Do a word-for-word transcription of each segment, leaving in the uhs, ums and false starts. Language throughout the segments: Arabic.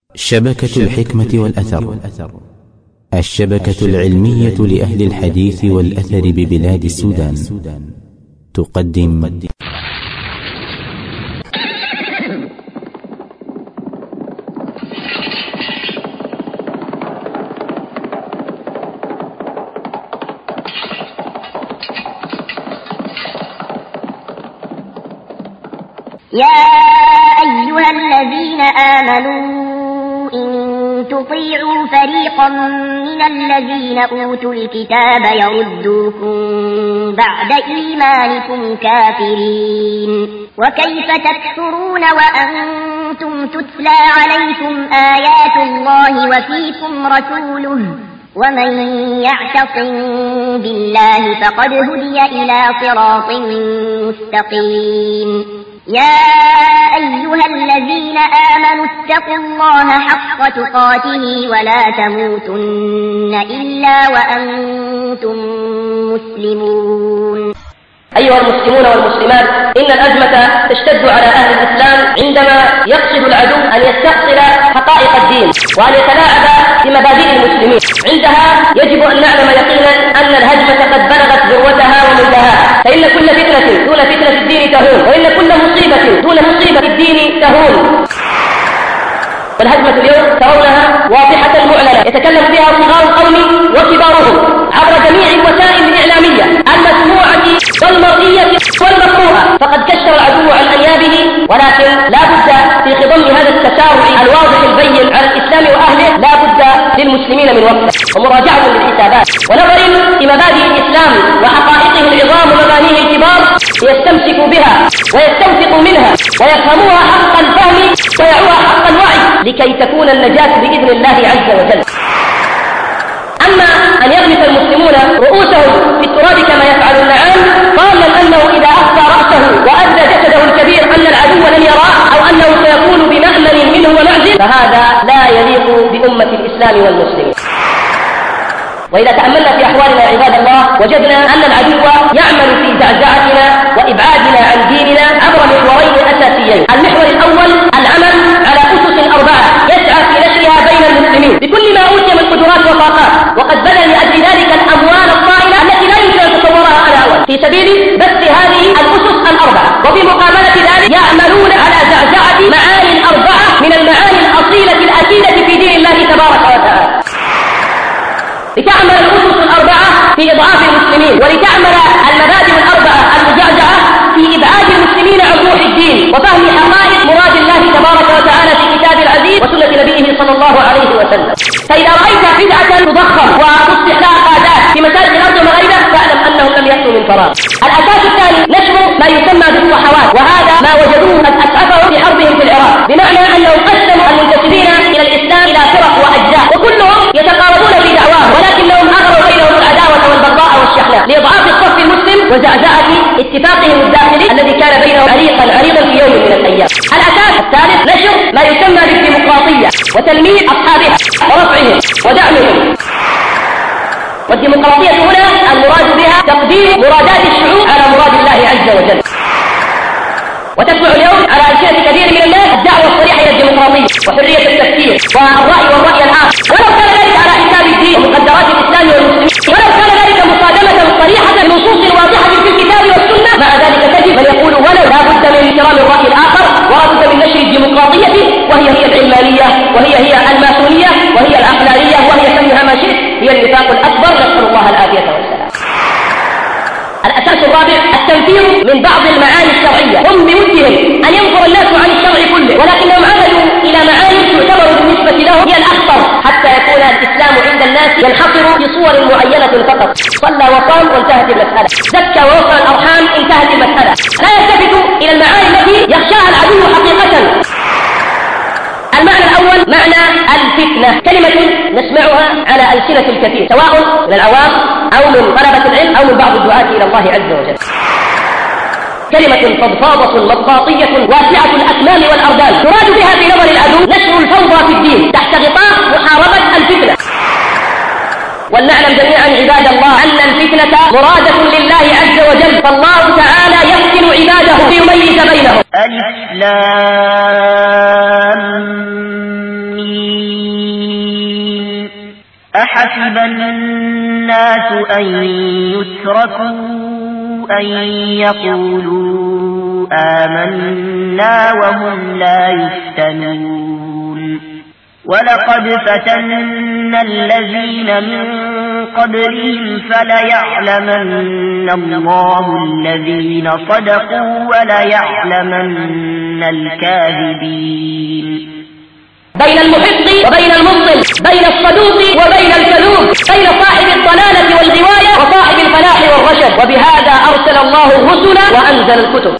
شبكة الحكمة والأثر، الشبكة العلمية لأهل الحديث والأثر ببلاد السودان، تقدم يا أيها الذين آمنوا إن تطيعوا فريقا من الذين أوتوا الكتاب يردوكم بعد إيمانكم كافرين، وكيف تكفرون وأنتم تتلى عليكم آيات الله وفيكم رسوله، ومن يعتصم بالله فقد هدي إلى صراط مستقيم. يا أيها الذين آمنوا اتقوا الله حق تقاته ولا تموتن إلا وأنتم مسلمون. أيها المسلمون والمسلمات، إن الأزمة تشتد على أهل الإسلام عندما يقصد العدو أن يستأصل حقائق الدين وأن يتلاعب بمبادئ المسلمين. عندها يجب أن نعلم يقينا أن الهجمة قد بلغت ذروتها ومنتهاها، فإن كل فتنة دون فتنة الدين تهون، وإن كل مصيبة دون مصيبة الدين تهون. والهجمة اليوم ترونها واضحة معلنة يتكلم بها صغار القوم وكبارهم عبر جميع الوسائل الإعلامية المسموعة والمرئية والمقروءة، فقد كشف العدو عن أنيابه، ولكن لا بد في خضم هذا التسارع الواضح البين على الإسلام وأهله لا بد للمسلمين من وقت ومراجعة للحسابات ونظر في مبادئ الإسلام وحقائقه العظام ومبانيه الكبار ليستمسكوا بها ويستوثقوا منها ويفهموها حق الفهم ويعوها حق الوعي لكي تكون النجاة بإذن الله عز وجل. أما أن يغمس المسلمون رؤوسهم في التراب كما يفعل النعام ظانا أنه إذا أخفى رأسه وأدى جسده الكبير أن العدو لم يراه أو أنه سيكون بمأمن منه ومعزل، فهذا لا يليق بأمة الإسلام والمسلمين. وإذا تأملنا في أحوالنا عباد الله وجدنا أن العدو يعمل في زعزعتنا وإبعادنا عن ديننا عبر محورين أساسيين. المحور الأول العمل على أسس أربعة يسعى في نشرها بين المسلمين بكل ما أوتي من قدرات وطاقات، وقد بذل لأجل ذلك الأموال الطائلة التي لا يمكن أن تتصورها على أول في سبيل بث هذه الأسس الأربعة، وفي مقابلة ذلك يعملون على زعزعة معاني أربعة من المعاني الأصيلة الأكيدة في دين الله تبارك وتعالى، لتعمل الأسس الأربعة في إضعاف المسلمين، ولتعمل المبادئ الأربعة المزعزعة في إبعاد المسلمين عن روح الدين وفهم حقائق مراد الله تبارك وتعالى في كتابه العزيز وسنة نبيه صلى الله عليه وسلم. فإذا رأيت بدعة تضخم وتصبح لها قادات في مساجد الأرض ومغيرها فاعلم أنهم لم يأتوا من فراغ. الأساس الثاني نشر ما يسمى بالصحوات، وهذا ما وجدوه قد أسعفهم في حربهم في العراق، بمعنى أنهم قسموا المنتسبين إلى الإسلام إلى فرق وأجزاء، وكلهم يتقاربون في دعواهم، ولكنهم أغروا بينهم العداوة والبغضاء والشحناء لإضعاف الصف المسلم وزعزعة اتفاقهم الداخلي الذي كان بينهم عريقا عريضا في يوم من الأيام. الأساس الثالث نشر ما يسمى بالديمقراطية وتلميذ أصحابها ورفعهم ودعمهم. والديمقراطية هنا المراد بها تقديم مرادات الشعوب على مراد الله عز وجل. وتتبع اليوم على ألسنة كثير من الناس الدعوة الصريحة إلى الديمقراطية وحرية التفكير والرأي والرأي الآخر، ولو كان ذلك على حساب الدين ومقدرات الإسلام والمسلمين، ولو كان ذلك مصادمة صريحة بنصوص واضحة في الكتاب والسنة، مع ذلك تجد من يقول ولو لا بد من احترام الرأي الآخر ولا بد من نشر الديمقراطية، وهي هي العلمانية وهي هي الماسونية وهي العقلانية وهي سميها ما شئت، هي النفاق الأكبر، نسأل الله العافية والسلام. الأساس الرابع التنفير من بعض المعاني الشرعية، هم بودهم أن ينفر الناس عن الشرع كله، ولكنهم عملوا إلى معاني تعتبر بالنسبة لهم هي الأخطر حتى يكون الإسلام عند الناس ينحصر في صور معينة فقط. صلى وصام وانتهت المسألة، زكى ووصل الأرحام انتهت المسألة، لا يلتفت إلى المعاني التي يخشاها العدو حقيقة. المعنى الأول معنى الفتنة، كلمة نسمعها على ألسنة الكثير سواء من العوام أو من طلبة العلم أو من بعض الدعاة إلى الله عز وجل. كلمة فضفاضة مطاطية واسعة الأكمام والأردان، تراد بها في نظر العدو نشر الفوضى في الدين تحت غطاء محاربة الفتنة. ولنعلم جميعا عباد الله أن الفتنة مرادة لله عز وجل، فالله تعالى يفتن عباده ليميز بينهم. ألف لام ميم أحسب الناس أن يتركوا أن يقولوا آمنا وهم لا يفتنون ولقد فتنا الذين من قبلهم فليعلمن الله الذين صدقوا وليعلمن الكاذبين. بين المحق وبين المبطل، بين الصدوق وبين الكذوب، بين صاحب الضلالة والغواية وصاحب الفلاح والرشد، وبهذا أرسل الله الرسل وأنزل الكتب.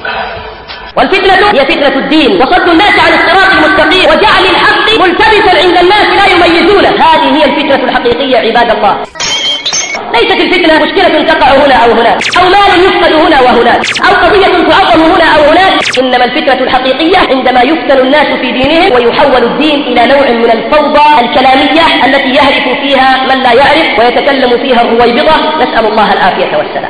والفتنة هي فتنة الدين وصد الناس عن الصراط المستقيم وجعل الحق ملتبسا عند الناس لا يميزونه. هذه هي الفتنة الحقيقية عباد الله. ليست الفتنة مشكلة تقع هنا أو هناك، أو مال يفقد هنا وهناك، أو قضية تعظم هنا أو هناك، إنما الفتنة الحقيقية عندما يفتن الناس في دينهم ويحول الدين إلى نوع من الفوضى الكلامية التي يهرف فيها من لا يعرف ويتكلم فيها الرويبضة، نسأل الله العافية والسلام.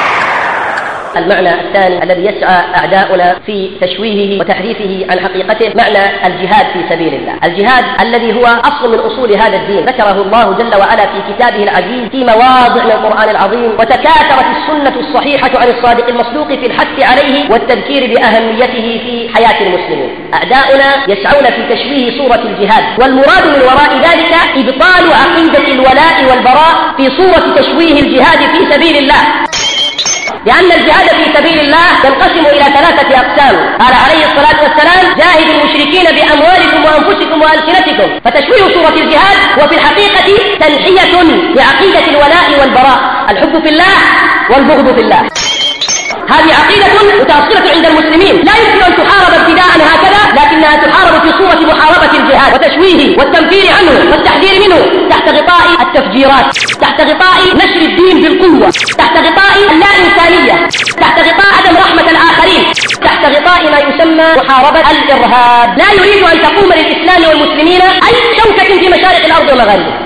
المعنى الثاني الذي يسعى أعداؤنا في تشويهه وتحريفه عن حقيقته معنى الجهاد في سبيل الله. الجهاد الذي هو أصل من أصول هذا الدين ذكره الله جل وعلا في كتابه العزيز في مواضع من القرآن العظيم، وتكاثرت السنة الصحيحة عن الصادق المصدوق في الحث عليه والتذكير بأهميته في حياة المسلمين. أعداؤنا يسعون في تشويه صورة الجهاد، والمراد من وراء ذلك إبطال عقيدة الولاء والبراء في صورة تشويه الجهاد في سبيل الله، لأن الجهاد في سبيل الله ينقسم إلى ثلاثة أقسام. قال عليه الصلاة والسلام: جاهدوا المشركين بأموالكم وأنفسكم وألسنتكم. فتشويه صورة الجهاد وفي الحقيقة تنحية بعقيدة الولاء والبراء، الحب في الله والبغض في الله. هذه عقيدة متأصلة عند المسلمين لا يمكن أن تحارب ابتداء هكذا، لكنها تحارب في صورة محاربة الجهاد وتشويهه والتنفير عنه والتحذير منه تحت غطاء التفجيرات، تحت غطاء نشر الدين بالقوة، تحت غطاء اللا إنسانية، تحت غطاء عدم رحمة الآخرين، تحت غطاء ما يسمى محاربة الإرهاب. لا يريد أن تقوم للإسلام والمسلمين أي شوكة في مشارق الأرض ومغاربها،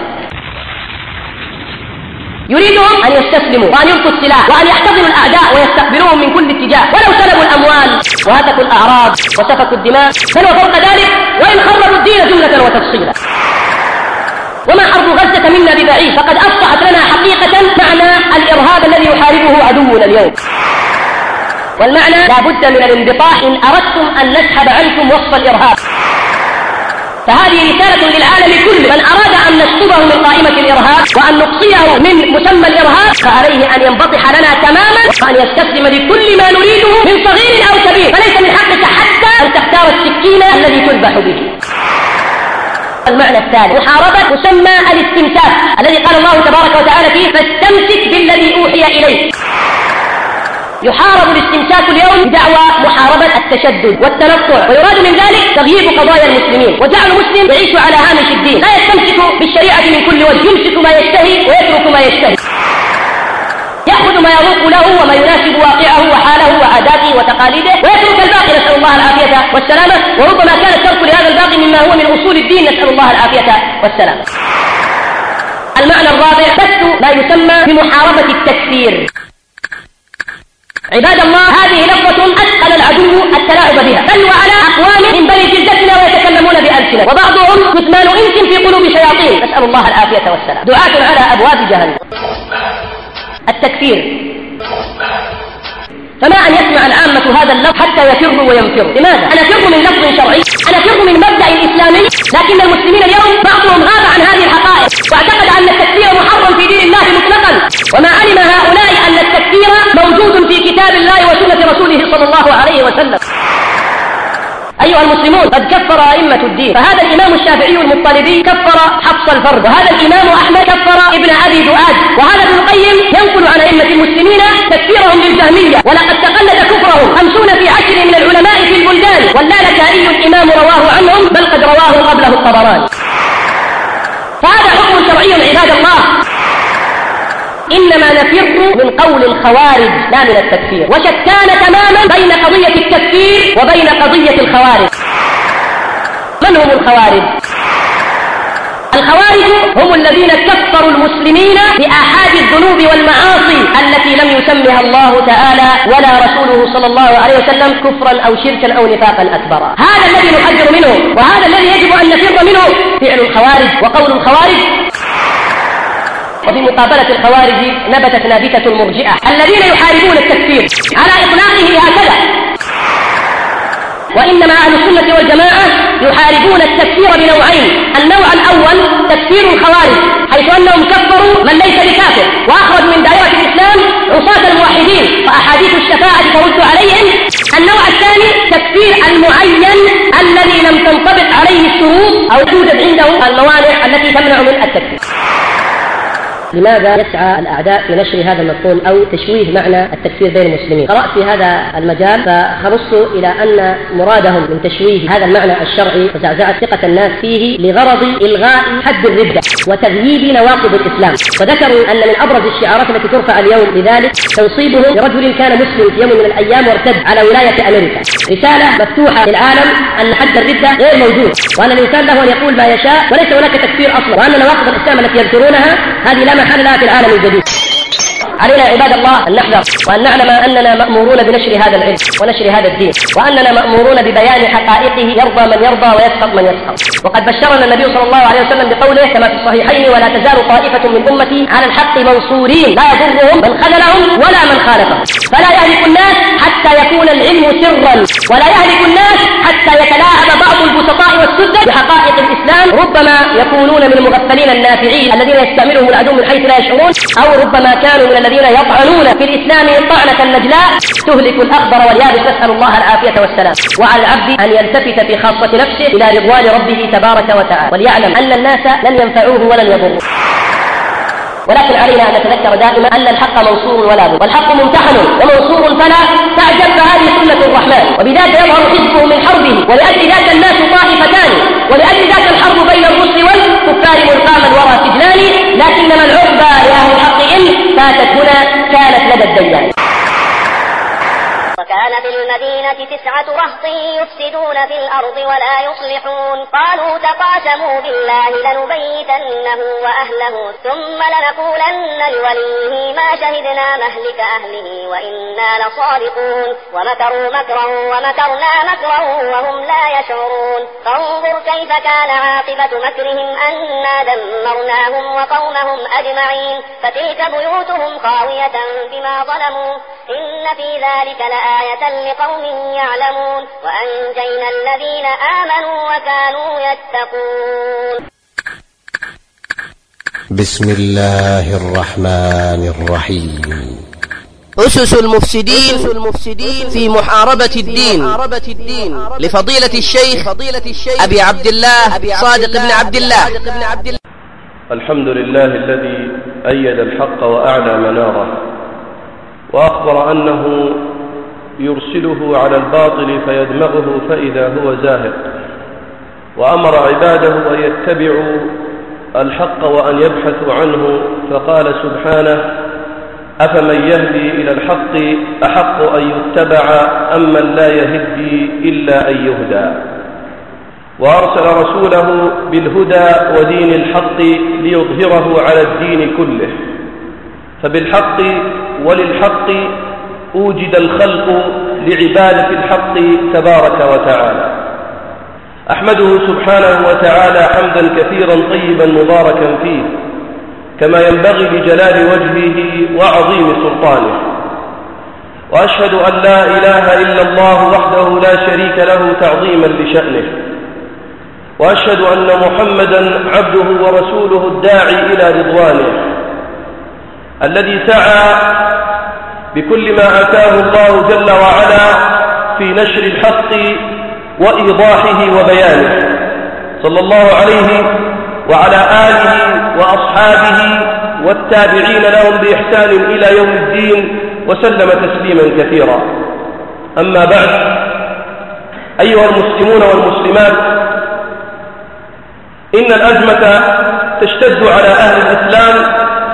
يريدهم أن يستسلموا وأن يلقوا السلاح وأن يحتضنوا الأعداء ويستقبلوهم من كل اتجاه، ولو سلبوا الأموال وهتكوا الأعراض وسفكوا الدماء، بل وفوق ذلك وإن خربوا الدين جملة وتفصيلا. وما حرب غزة منا ببعيد، فقد أصبحت لنا حقيقة معنى الإرهاب الذي يحاربه عدونا اليوم. والمعنى لا بد من الانبطاح إن أردتم أن نسحب عنكم وصف الإرهاب. فهذه رسالة للعالم كله، من أراد أن نشطبه من قائمة الإرهاب وأن نقصيه من مسمى الإرهاب فعليه أن ينبطح لنا تماما وأن يستسلم لكل ما نريده من صغير أو كبير، فليس من حقك حتى أن تختار السكين الذي تذبح به. المعنى الثالث محاربة مسمى الاستمساك الذي قال الله تبارك وتعالى فيه: فاستمسك بالذي أوحي إليك. يحارب الاستمساك اليوم بدعوى محاربة التشدد والتنطع، ويراد من ذلك تغييب قضايا المسلمين وجعل المسلم يعيش على هامش الدين، لا يستمسك بالشريعة من كل وجه، يمسك ما يشتهي ويترك ما يشتهي، يأخذ ما يروق له وما يناسب واقعه وحاله وعاداته وتقاليده ويترك الباقي، نسأل الله العافية والسلامة. وربما كان الترك لهذا الباقي مما هو من أصول الدين، نسأل الله العافية والسلامة. المعنى الرابع بث ما يسمى بمحاربة التكفير. عباد الله، هذه لفظة أثقل العدو التلاعب بها، بل وعلى أقوام من بني جلدتنا ويتكلمون بألسنة، وبعضهم كتمان إنس في قلوب شياطين، نسأل الله العافية والسلام، دعاة على أبواب جهنم. التكفير، فما أن يسمع العامة هذا اللفظ حتى يفروا وينفروا. لماذا؟ أنا أفر من لفظ شرعي، أنا أفر من مبدأ إسلامي، لكن المسلمين اليوم بعضهم غاب عن هذه الحقائق واعتقد أن التكفير محرم في دين الله مطلقا، وما علم هؤلاء أن التكفير موجود في كتاب الله وسنة رسوله صلى الله عليه وسلم. أيها المسلمون، قد كفر أئمة الدين، فهذا الإمام الشافعي المطلبي كفر حفص الفرد، وهذا الإمام أحمد كفر ابن أبي دؤاد، وهذا ابن القيم ينقل عن أئمة المسلمين تكفيرهم للجهمية، ولقد تقلد كفرهم خمسون في عشر من العلماء في البلدان، واللالكائي الإمام رواه عنهم، بل قد رواه قبله الطبراني. فهذا حكم شرعي عباد الله. إنما نفر من قول الخوارج لا من التكفير، وشتان تماما بين قضية التكفير وبين قضية الخوارج. من هم الخوارج؟ الخوارج هم الذين كفروا المسلمين بآحاد الذنوب والمعاصي التي لم يسمها الله تعالى ولا رسوله صلى الله عليه وسلم كفرا أو شركا أو نفاقا أكبرا. هذا الذي نحذر منه، وهذا الذي يجب أن نفر منه. فعل الخوارج وقول الخوارج وفي مقابلة الخوارج نبتت نابتة المرجئة الذين يحاربون التكفير على إطلاقه هكذا. وإنما أهل السنة والجماعة يحاربون التكفير بنوعين: النوع الأول تكفير الخوارج حيث أنهم كفروا من ليس بكافر وأخرجوا من دائرة الإسلام عصاة الموحدين فأحاديث الشفاعة ترد عليهم. النوع الثاني تكفير المعين الذي لم تنطبق عليه الشروط أو توجد عنده الموانع التي تمنع من التكفير. لماذا يسعى الأعداء في نشر هذا المفهوم أو تشويه معنى التكفير بين المسلمين؟ قرأت في هذا المجال فخرجت إلى أن مرادهم من تشويه هذا المعنى الشرعي وزعزعة ثقة الناس فيه لغرض إلغاء حد الردة وتغييب نواقض الإسلام. وذكروا أن من أبرز الشعارات التي ترفع اليوم لذلك تنصيبه لرجل كان مسلم في يوم من الأيام وارتد على ولاية أمريكا، رسالة مفتوحة للعالم أن حد الردة غير موجود وأن الإنسان له أن يقول ما يشاء وليس هناك تكفير أصلا، وأن نواقض الإسلام التي يذكرونها هذه لا محل لها في العالم الجديد. علينا عباد الله أن نحذر وأن نعلم أننا مأمورون بنشر هذا العلم ونشر هذا الدين، وأننا مأمورون ببيان حقائقه يرضى من يرضى ويسخط من يسخط. وقد بشرنا النبي صلى الله عليه وسلم بقوله كما في الصحيحين: ولا تزال طائفة من أمتي على الحق منصورين لا يضرهم من خذلهم ولا من خالفهم. فلا يهلك الناس حتى يكون العلم سرا، ولا يهلك الناس حتى يتلاعب بعض البسطاء والسذج بحقائق الإسلام، ربما يكونون من المغفلين النافعين الذين يستعملهم العدو من حيث لا يشعرون، أو ربما كانوا من الذين يطعنون في الإسلام طعنة النجلاء تهلك الأخضر واليابس، نسأل الله العافية والسلام. وعلى العبد أن يلتفت في خاصة نفسه إلى رضوان ربه تبارك وتعالى، وليعلم أن الناس لن ينفعوه ولن يضروه. ولكن علينا أن نتذكر دائما أن الحق منصور ولا بد، والحق ممتحن ومنصور فلا تعجب، فهذه سنة الرحمن، وبذلك يظهر حزبه من حربه، ولأجل ذاك الناس طائفتان، ولأجل ذاك الحرب بين الرسل والكفار ملقاما وراء سجنان، لكنما العقبى لأهل الحق إن فاتت هنا كانت لدى الديان. وكان في المدينة تسعة رهط يفسدون في الأرض ولا يصلحون قالوا تقاسموا بالله لنبيتنه وأهله ثم لنقولن لوليه ما شهدنا مهلك أهله وإنا لصادقون ومكروا مكرا ومكرنا مكرا وهم لا يشعرون فانظر كيف كان عاقبة مكرهم أنا دمرناهم وقومهم أجمعين فتلك بيوتهم خاوية بما ظلموا إن في ذلك لآية لقوم يعلمون وأنجينا الذين آمنوا وكانوا يتقون. بسم الله الرحمن الرحيم. أسس المفسدين في محاربة الدين لفضيلة الشيخ أبي عبد الله صادق بن عبد الله. الحمد لله الذي أيد الحق وأعلى مناره، وأخبر أنه يرسله على الباطل فيدمغه فإذا هو زاهق، وأمر عباده أن يتبعوا الحق وأن يبحثوا عنه، فقال سبحانه: أفمن يهدي إلى الحق أحق أن يتبع أم من لا يهدي إلا أن يهدى. وأرسل رسوله بالهدى ودين الحق ليظهره على الدين كله، فبالحق وللحق أوجد الخلق لعبادة الحق تبارك وتعالى. أحمده سبحانه وتعالى حمدا كثيرا طيبا مباركا فيه كما ينبغي لجلال وجهه وعظيم سلطانه، وأشهد أن لا إله إلا الله وحده لا شريك له تعظيما لشأنه، وأشهد أن محمدا عبده ورسوله الداعي إلى رضوانه الذي سعى بكل ما آتاه الله جل وعلا في نشر الحق وإيضاحه وبيانه، صلى الله عليه وعلى آله وأصحابه والتابعين لهم بإحسان إلى يوم الدين وسلم تسليما كثيرا. أما بعد، أيها المسلمون والمسلمات، إن الأزمة تشتد على أهل الإسلام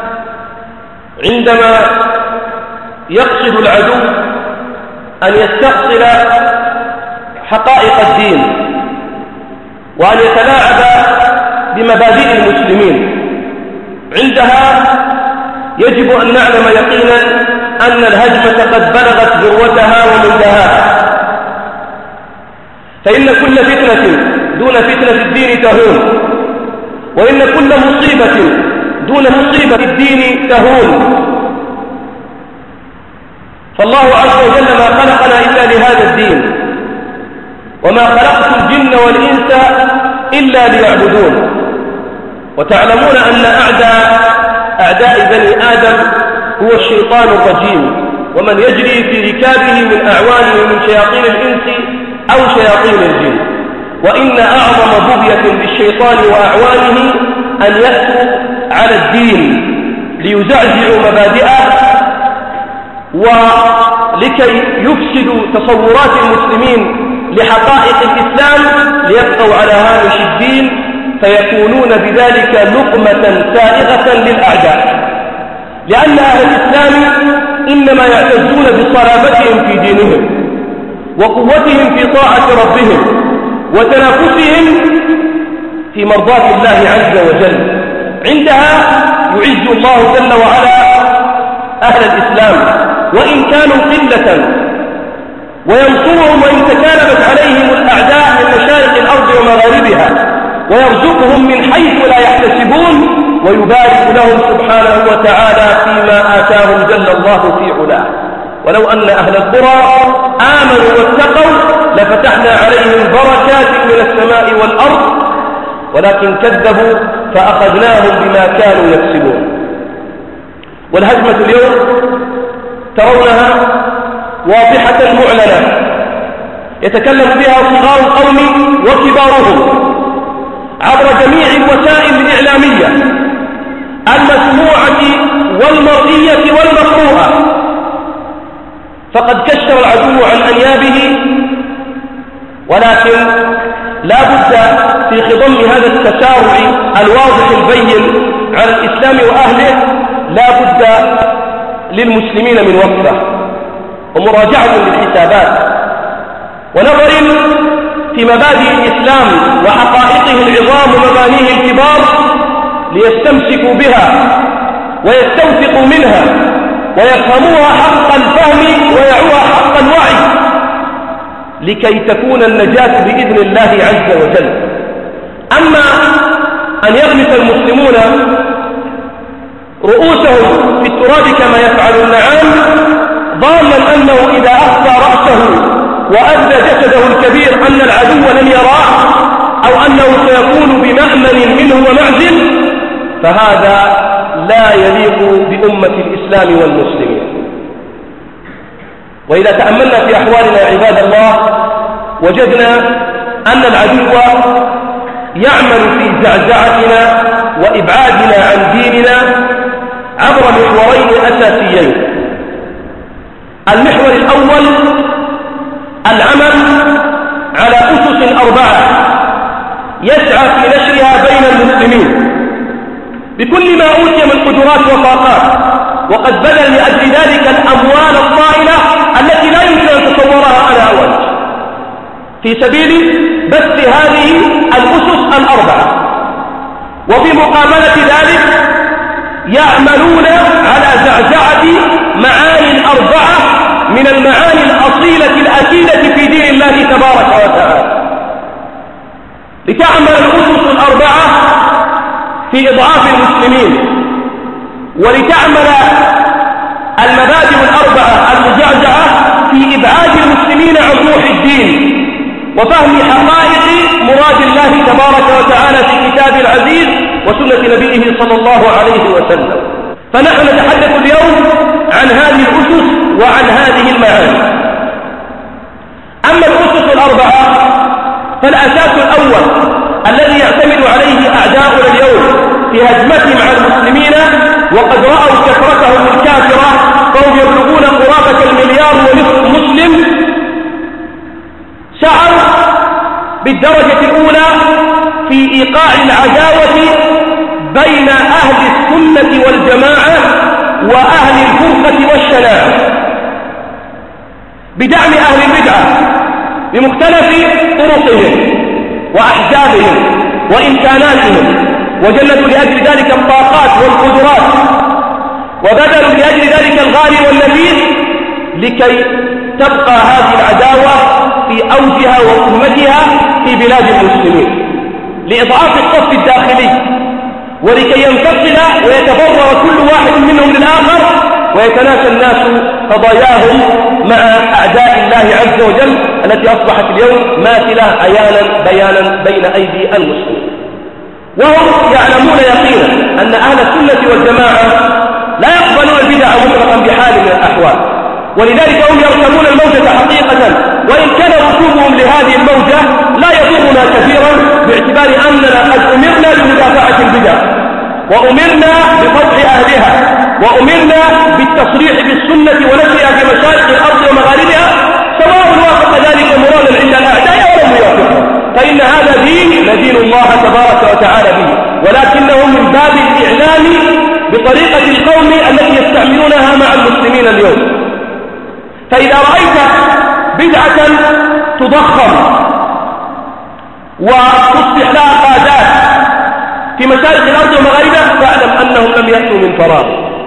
عندما يقصد العدو أن يستأصل حقائق الدين وأن يتلاعب بمبادئ المسلمين. عندها يجب أن نعلم يقينا أن الهجمة قد بلغت ذروتها ومنتهاها، فإن كل فتنة دون فتنة الدين تهون، وإن كل مصيبة دون مصيبة الدين تهون. فالله عز وجل ما خلقنا إلا لهذا الدين، وما خلقت الجن والإنس إلا ليعبدون. وتعلمون أن أعداء أعداء بني آدم هو الشيطان الرجيم، ومن يجري في ركابه من أعوانه من شياطين الإنس أو شياطين الجن. وإن أعظم بغية للشيطان وأعوانه أن يأتوا على الدين ليزعزعوا مبادئه، ولكي يفسدوا تصورات المسلمين لحقائق الإسلام ليبقوا على هامش الدين، فيكونون بذلك لقمة سائغة للأعداء. لأن أهل الإسلام إنما يعتزون بصلابتهم في دينهم وقوتهم في طاعة ربهم وتنافسهم في مرضاة الله عز وجل. عندها يعز الله جل وعلا أهل الإسلام وإن كانوا قلة، وينصرهم وإن تكالبت عليهم الأعداء من مشارق الأرض ومغاربها، ويرزقهم من حيث لا يحتسبون، ويبارك لهم سبحانه وتعالى فيما آتاهم جل الله في علاه. ولو أن أهل القرى آمنوا واتقوا لفتحنا عليهم بركات من السماء والأرض، ولكن كذبوا فأخذناهم بما كانوا يكسبون. والهجمة اليوم ترونها واضحة معلنة يتكلم بها صغار القوم وكبارهم عبر جميع الوسائل الإعلامية المسموعة والمرئية والمقروءة. فقد كشر العدو عن أنيابه، ولكن لا بد في خضم هذا التسارع الواضح البين على الإسلام وأهله لا بد للمسلمين من وقفة ومراجعة للحسابات ونظر في مبادئ الإسلام وحقائقه العظام ومبانيه الكبار، ليستمسكوا بها ويستوثقوا منها ويفهموها حق الفهم ويعوها حق الوعي، لكي تكون النجاة بإذن الله عز وجل. أما أن يغمس المسلمون رؤوسهم في التراب كما يفعل النعام، ظانا أنه إذا أخفى رأسه وأبدى جسده الكبير أن العدو لم يراه أو أنه سيكون بمأمن منه ومعزل، فهذا لا يليق بأمة الإسلام والمسلمين. وإذا تأملنا في أحوالنا عباد الله وجدنا أن العدو يعمل في زعزعتنا وإبعادنا عن ديننا عبر محورين أساسيين. المحور الأول العمل على أسس أربعة يسعى في نشرها بين المسلمين بكل ما أوتي من قدرات وطاقات، وقد بذل لأجل ذلك الأموال الطائلة التي لا يمكن أن تتصورها على وجه في سبيل بث هذه الأسس الأربعة. وفي مقابلة ذلك يعملون على زعزعة معاني أربعة من المعاني الأصيلة الأكيدة في دين الله تبارك وتعالى، لتعمل الأسس الأربعة في إضعاف المسلمين، ولتعمل المبادئ الأربعة المزعزعة في إبعاد المسلمين عن روح الدين وفهم حقائق مراد الله تبارك وتعالى في كتابه العزيز وسنة نبيه صلى الله عليه وسلم. فنحن نتحدث اليوم عن هذه الأسس وعن هذه المعاني. أما الأسس الأربعة فالأساس الأول الذي يعتمد عليه أعداؤنا اليوم في هجمتهم على المسلمين، وقد رأوا كثرتهم الكافرة فهم يبلغون قرابة المليار ونصف مسلم، سعوا بالدرجة الأولى في إيقاع العداوة بين أهل السنة والجماعة وأهل الفرقة والشناعة بدعم أهل البدعة بمختلف طرقهم وأحزابهم وإمكاناتهم، وجلدوا لأجل ذلك الطاقات والقدرات وبذلوا لأجل ذلك الغالي والنفيس، لكي تبقى هذه العداوة في أوجها وقمتها في بلاد المسلمين، لإضعاف الصف الداخلي ولكي ينفصل ويتبرر كل واحد منهم للآخر ويتناسى الناس قضاياهم مع أعداء الله عز وجل التي أصبحت اليوم ماثلة عيانا بيانا بين أيدي المسلمين. وهم يعلمون يقينا أن أهل السنة والجماعة لا يقبلون البدع مطلقا بحال من الأحوال، ولذلك هم يركبون الموجة حقيقة، وإن كان ركوبهم لهذه الموجة لا يضرنا كثيرا باعتبار أننا قد أمرنا بمدافعة البدع وأمرنا بفضح أهلها وأمرنا بالتصريح بالسنة ونشرها في مشارق الأرض ومغاربها، سواء وافق ذلك مرادا عند الأعداء ولم يوافقه، فإن هذا دين ندين الله تبارك وتعالى به، ولكنه من باب الإعلام بطريقة القوم التي يستعملونها مع المسلمين اليوم. فإذا رأيت بدعة تضخم وتصبح لها قادات في مشارق الأرض ومغاربها فاعلم أنهم لم يأتوا من فراغ،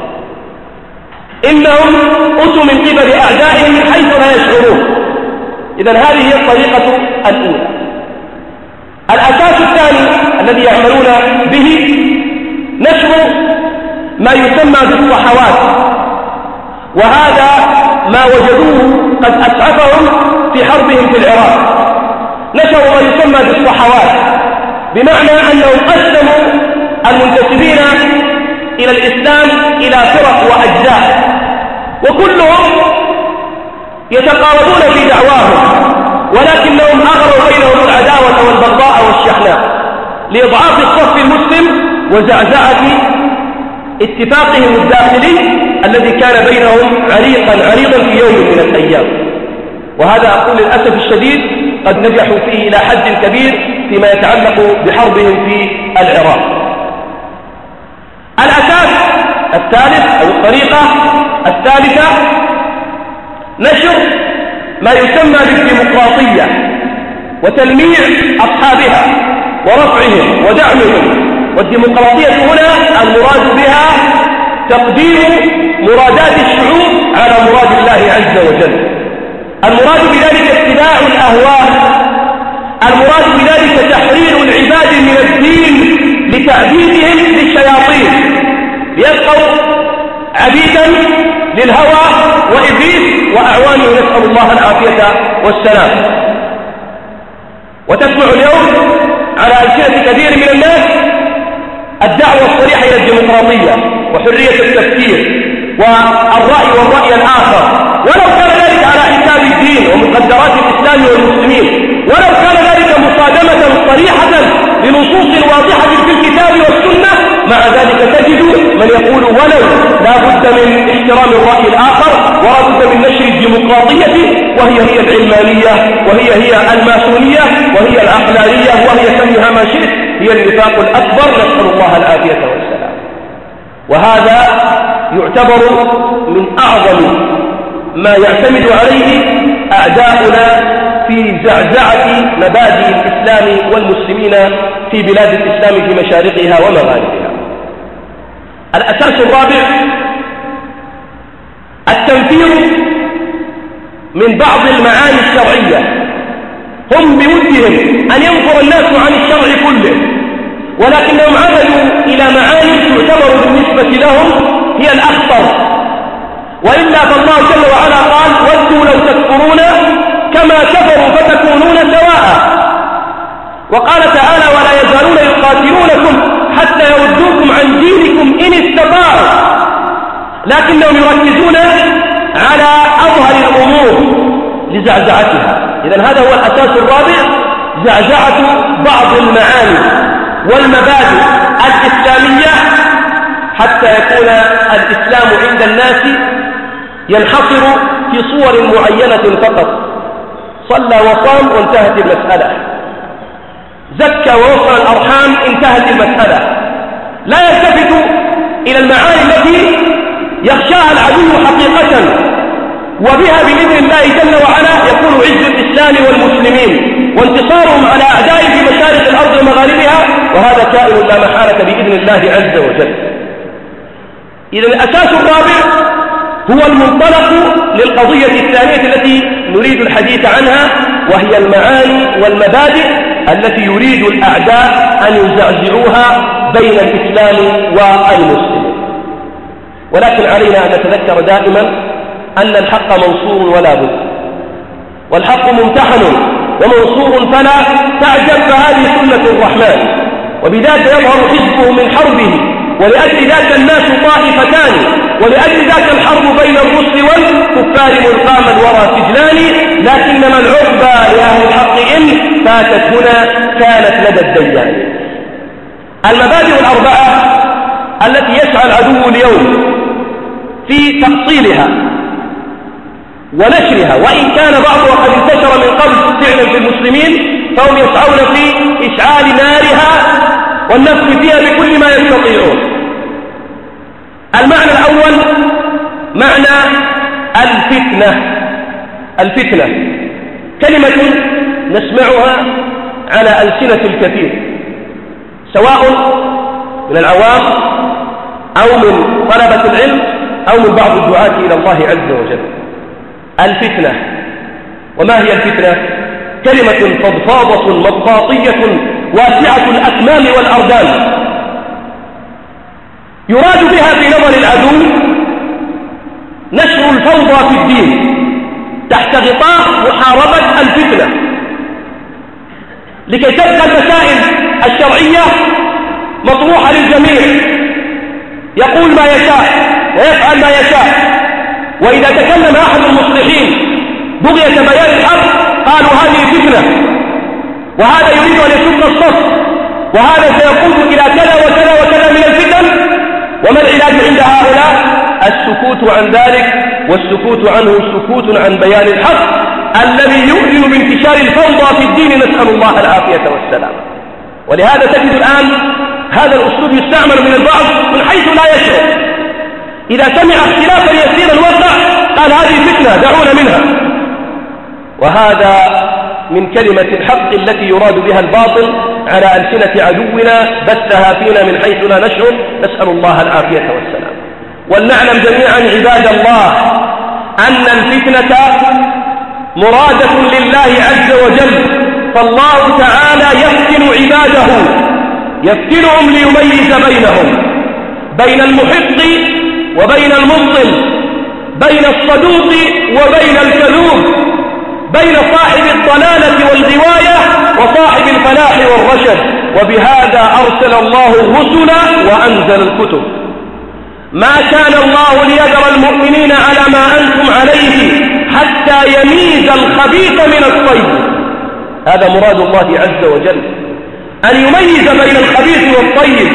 إنهم أتوا من قبل أعدائهم حيث لا يشعرون. إذن هذه هي الطريقة الأولى. الأساس الثاني الذي يعملون به نشر ما يسمى بالصحوات، وهذا ما وجدوه قد أسعفهم في حربهم في العراق. نشروا ما يسمى بالصحوات، بمعنى أنهم قسموا المنتسبين إلى الإسلام إلى فرق وأجزاء، وكلهم يتقاربون في دعواهم، ولكنهم أغروا بينهم العداوة والبغضاء والشحناء لإضعاف الصف المسلم وزعزعة اتفاقهم الداخلي الذي كان بينهم عريقا عريضا في يوم من الأيام. وهذا أقول للأسف الشديد قد نجحوا فيه إلى حد كبير فيما يتعلق بحربهم في العراق. الأساس الثالث أو الطريقة الثالثة نشر ما يسمى بالديمقراطية وتلميع أصحابها ورفعهم ودعمهم. والديمقراطية هنا المراد بها تقديم مرادات الشعوب على مراد الله عز وجل. المراد بذلك اتباع الأهواء، المراد بذلك تحرير العباد من الدين لتعبيدهم للشياطين ليبقوا عبيدا للهوى وإبليس وأعوانه، نسأل الله العافية والسلام. وتسمع اليوم على ألسنة كثير من الناس الدعوة الصريحة إلى الديمقراطية وحرية التفكير والرأي والرأي الآخر، ولو كان ذلك على حساب الدين ومقدرات الإسلام والمسلمين، ولو كان ذلك مصادمة صريحة لنصوص واضحة في الكتاب والسنة، مع ذلك تجد من يقول ولو لا بد من احترام الرأي الآخر ولا بد من نشر الديمقراطية، وهي هي العلمانية وهي هي الماسونية وهي العقلانية وهي سميها ما شئت، هي النفاق الأكبر، نسأل الله العافية والسلام. وهذا يعتبر من أعظم ما يعتمد عليه أعداؤنا في زعزعة مبادئ الإسلام والمسلمين في بلاد الإسلام في مشارقها ومغاربها. الأساس الرابع التنفير من بعض المعاني الشرعية. هم بودهم أن ينفر الناس عن الشرع كله، ولكنهم عملوا إلى معاني تعتبر بالنسبة لهم هي الأخطر، وإلا فالله جل وعلا قال ودوا لو تكفرون كما كفروا فتكونون سواء. وقال تعالى ولا يزالون يقاتلونكم حتى يردوكم عن دينكم إن استطاعوا، لكنهم يركزون على أظهر الأمور لزعزعتها. إذن هذا هو الأساس الرابع، زعزعة بعض المعاني والمبادئ الإسلامية حتى يكون الإسلام عند الناس ينحصر في صور معينة فقط. صلى وصام وانتهت المسألة، زكى ووصل الأرحام انتهت المسألة، لا يلتفت إلى المعاني التي يخشاها العدو حقيقة، وبها بإذن الله جل وعلا يكون عز الإسلام والمسلمين وانتصارهم على أعدائه في مشارق الأرض ومغاربها، وهذا كائن لا محالة بإذن الله عز وجل. إذا الأساس الرابع هو المنطلق للقضية الثانية التي نريد الحديث عنها، وهي المعاني والمبادئ التي يريد الأعداء أن يزعزعوها بين الإسلام والمسلمين. ولكن علينا أن نتذكر دائما أن الحق منصور ولا بد، والحق ممتحن ومنصور فلا تعجب، فهذه سنة الرحمن، وبذلك يظهر حزبه من حربه، ولأجل ذاك الناس طائفتان، ولأجل ذاك الحرب بين الرسل والكفار ملقاما وراء سجلان، لكنما العقبى لأهل الحق إن فاتت هنا كانت لدى الديان. المبادئ الأربعة التي يسعى العدو اليوم في تأصيلها ونشرها، وإن كان بعضها قد انتشر من قبل فعلا في المسلمين، فهم يسعون في إشعال نارها والنفخ فيها بكل ما يستطيعون. المعنى الأول معنى الفتنة. الفتنة كلمة نسمعها على ألسنة الكثير، سواء من العوام أو من طلبة العلم أو من بعض الدعاة إلى الله عز وجل. الفتنة، وما هي الفتنة؟ كلمة فضفاضة مطاطية واسعة الأكمام والأردان، يراد بها في نظر العدو نشر الفوضى في الدين تحت غطاء محاربة الفتنة، لكي تبقى المسائل الشرعية مطروحة للجميع، يقول ما يشاء ويفعل ما يشاء، وإذا تكلم أحد المصلحين بغية بيان الحق قالوا هذه فتنة، وهذا يريد أن يشق الصف، وهذا سيقود إلى كذا وكذا وكذا من الفتن. وما العلاج عند هؤلاء؟ السكوت عن ذلك، والسكوت عنه سكوت عن بيان الحق الذي يؤذن بانتشار الفوضى في الدين، نسأل الله العافية والسلام. ولهذا تجد الآن هذا الأسلوب يستعمل من البعض من حيث لا يشعر، إذا سمع اختلافا يسيرا وقع قال هذه فتنة دعونا منها، وهذا من كلمة الحق التي يراد بها الباطل على ألسنة عدونا بثها فينا من حيث لا نشعر، نسأل الله العافية والسلام. ولنعلم جميعا عباد الله أن الفتنة مرادة لله عز وجل، فالله تعالى يفتن عباده، يفتنهم ليميز بينهم، بين المحق وبين المبطل، بين الصدوق وبين الكذوب، بين صاحب الضلالة والغواية وصاحب الفلاح والرشد. وبهذا أرسل الله الرسل وأنزل الكتب. ما كان الله ليذر المؤمنين على ما أنتم عليه حتى يميز الخبيث من الطيب، هذا مراد الله عز وجل، أن يميز بين الخبيث والطيب.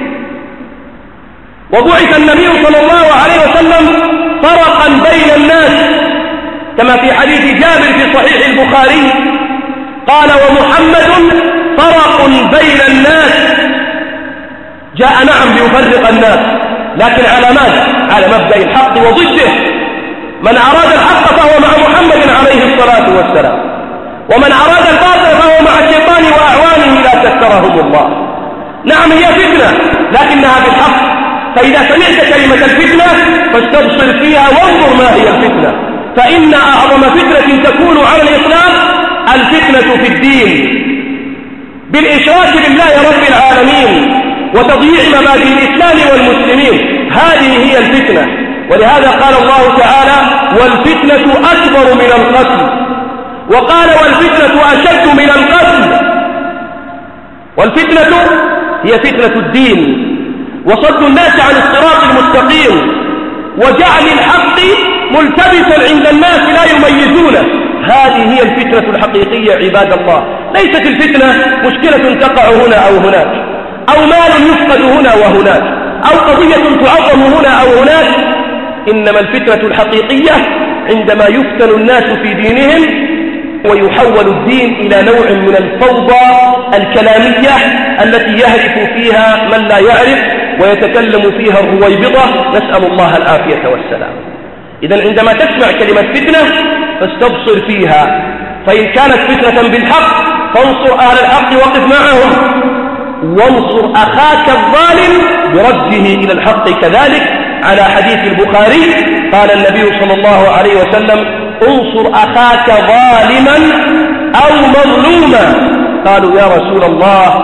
وبعث النبي صلى الله عليه وسلم فرقا بين الناس، كما في حديث جابر في صحيح البخاري قال ومحمد فرق بين الناس، جاء نعم ليفرق الناس، لكن على ماذا؟ على مبدأ الحق وضده. من أراد الحق فهو مع محمد عليه الصلاة والسلام، ومن أراد الباطل فهو مع الشيطان وأعوانه لا تذكرهم الله. نعم هي فتنة لكنها بالحق، فإذا سمعت كلمة الفتنة فاستبصر فيها وانظر ما هي الفتنة، فإن أعظم فتنة تكون على الإسلام الفتنة في الدين بالإشراك بالله رب العالمين وتضييع مبادئ الإسلام والمسلمين، هذه هي الفتنة. ولهذا قال الله تعالى والفتنة أكبر من القتل، وقال والفتنة أشد من القتل. والفتنة هي فتنة الدين وصد الناس عن الصراط المستقيم وجعل الحق ملتبسا عند الناس لا يميزونه، هذه هي الفتنة الحقيقية عباد الله. ليست الفتنة مشكلة تقع هنا أو هناك، أو مال يفقد هنا وهناك، أو قضية تعظم هنا أو هناك، إنما الفتنة الحقيقية عندما يفتن الناس في دينهم ويحول الدين إلى نوع من الفوضى الكلامية التي يهرف فيها من لا يعرف ويتكلم فيها الرويبضة، نسأل الله العافية والسلام. إذن عندما تسمع كلمة فتنة فاستبصر فيها، فإن كانت فتنة بالحق فانصر أهل الحق وقف معهم، وانصر أخاك الظالم برده إلى الحق كذلك. على حديث البخاري قال النبي صلى الله عليه وسلم انصر أخاك ظالما أو مظلوما، قالوا يا رسول الله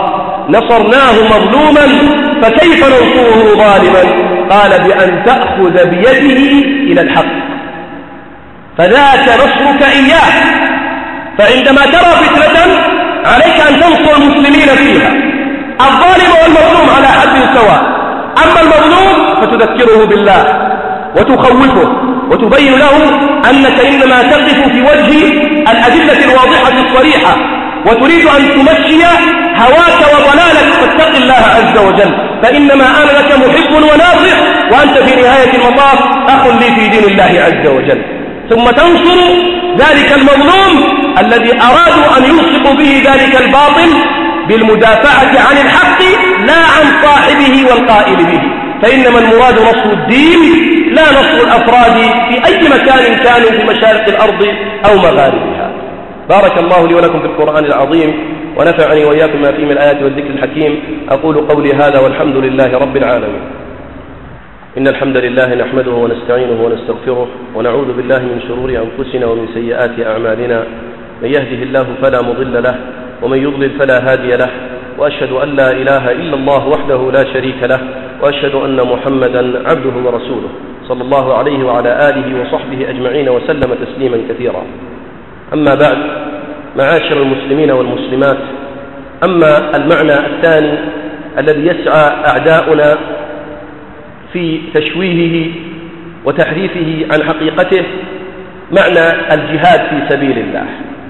نصرناه مظلوما فكيف ننصره ظالما؟ قال بأن تأخذ بيده إلى الحق، فذاك نصرك إياه. فعندما ترى فتنة عليك أن تنصر المسلمين فيها. الظالم والمظلوم على حد سواء، أما المظلوم فتذكره بالله وتخوفه وتبين له أنك إنما تقف في وجه الأدلة الواضحة الصريحة وتريد أن تمشي هواك وضلالك، فاتق الله عز وجل، فإنما أنا لك محب وناصح، وأنت في نهاية المطاف أخ لي في دين الله عز وجل. ثم تنصر ذلك المظلوم الذي أرادوا أن يلصقوا به ذلك الباطل بالمدافعة عن الحق لا عن صاحبه والقائل به، فإنما المراد نصر الدين لا نصر الأفراد في أي مكان كانوا في مشارق الأرض أو مغاربها. بارك الله لي ولكم في القرآن العظيم، ونفعني وإياكم ما فيه من الآيات والذكر الحكيم. أقول قولي هذا والحمد لله رب العالمين. إن الحمد لله نحمده ونستعينه ونستغفره، ونعوذ بالله من شرور أنفسنا ومن سيئات أعمالنا. من يهده الله فلا مضل له، ومن يضلل فلا هادي له، وأشهد أن لا إله إلا الله وحده لا شريك له، وأشهد أن محمدا عبده ورسوله صلى الله عليه وعلى آله وصحبه أجمعين وسلم تسليما كثيرا. أما بعد، معاشر المسلمين والمسلمات، أما المعنى الثاني الذي يسعى أعداؤنا في تشويهه وتحريفه عن حقيقته، معنى الجهاد في سبيل الله.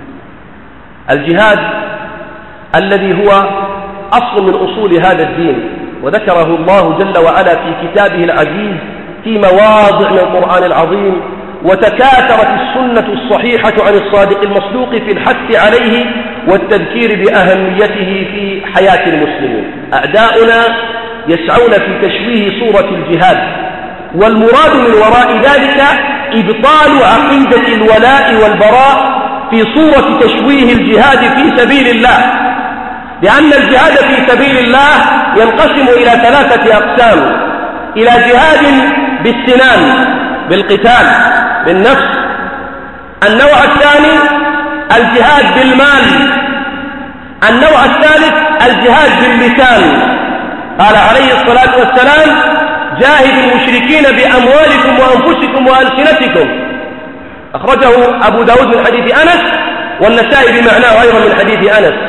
الجهاد الذي هو أصل من أصول هذا الدين، وذكره الله جل وعلا في كتابه العزيز في مواضع من القرآن العظيم، وتكاثرت السنة الصحيحة عن الصادق المصدوق في الحث عليه والتذكير بأهميته في حياة المسلمين. أعداؤنا يسعون في تشويه صورة الجهاد، والمراد من وراء ذلك إبطال عقيدة الولاء والبراء في صورة تشويه الجهاد في سبيل الله، لأن الجهاد في سبيل الله ينقسم إلى ثلاثة أقسام: إلى جهاد بالسنان بالقتال بالنفس، النوع الثاني الجهاد بالمال، النوع الثالث الجهاد باللسان. قال عليه الصلاة والسلام: جاهدوا المشركين بأموالكم وأنفسكم وألسنتكم. أخرجه أبو داود من حديث أنس، والنسائي بمعناه أيضا من حديث أنس.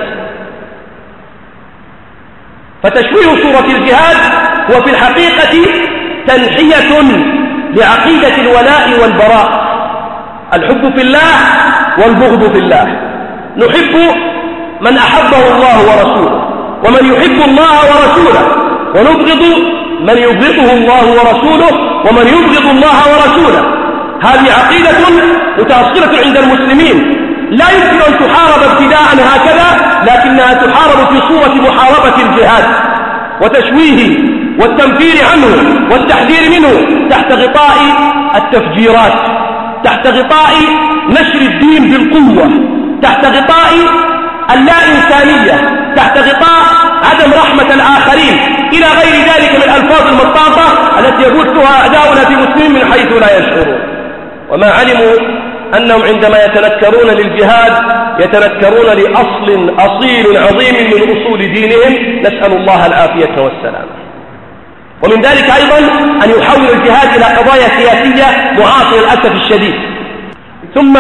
فتشويه صورة الجهاد هو في الحقيقة تنحية لعقيدة الولاء والبراء، الحب في الله والبغض في الله. نحب من أحبه الله ورسوله، ومن يحب الله ورسوله، ونبغض من يبغضه الله ورسوله، ومن يبغض الله ورسوله. هذه عقيدة متأصلة عند المسلمين، لا يمكن أن تحارب ابتداء هكذا، لكنها تحارب في صورة محاربة الجهاد وتشويه والتنفير عنه والتحذير منه، تحت غطاء التفجيرات، تحت غطاء نشر الدين بالقوة، تحت غطاء اللا إنسانية، تحت غطاء عدم رحمة الآخرين، إلى غير ذلك من الألفاظ المطاطة التي يبثها أعداؤنا في مسلمين من حيث لا يشعرون. وما علموا أنهم عندما يتنكرون للجهاد يتنكرون لأصل أصيل عظيم من أصول دينهم، نسأل الله العافية والسلام. ومن ذلك أيضا أن يحول الجهاد إلى قضايا سياسية معاصرة للأسف الشديد. ثم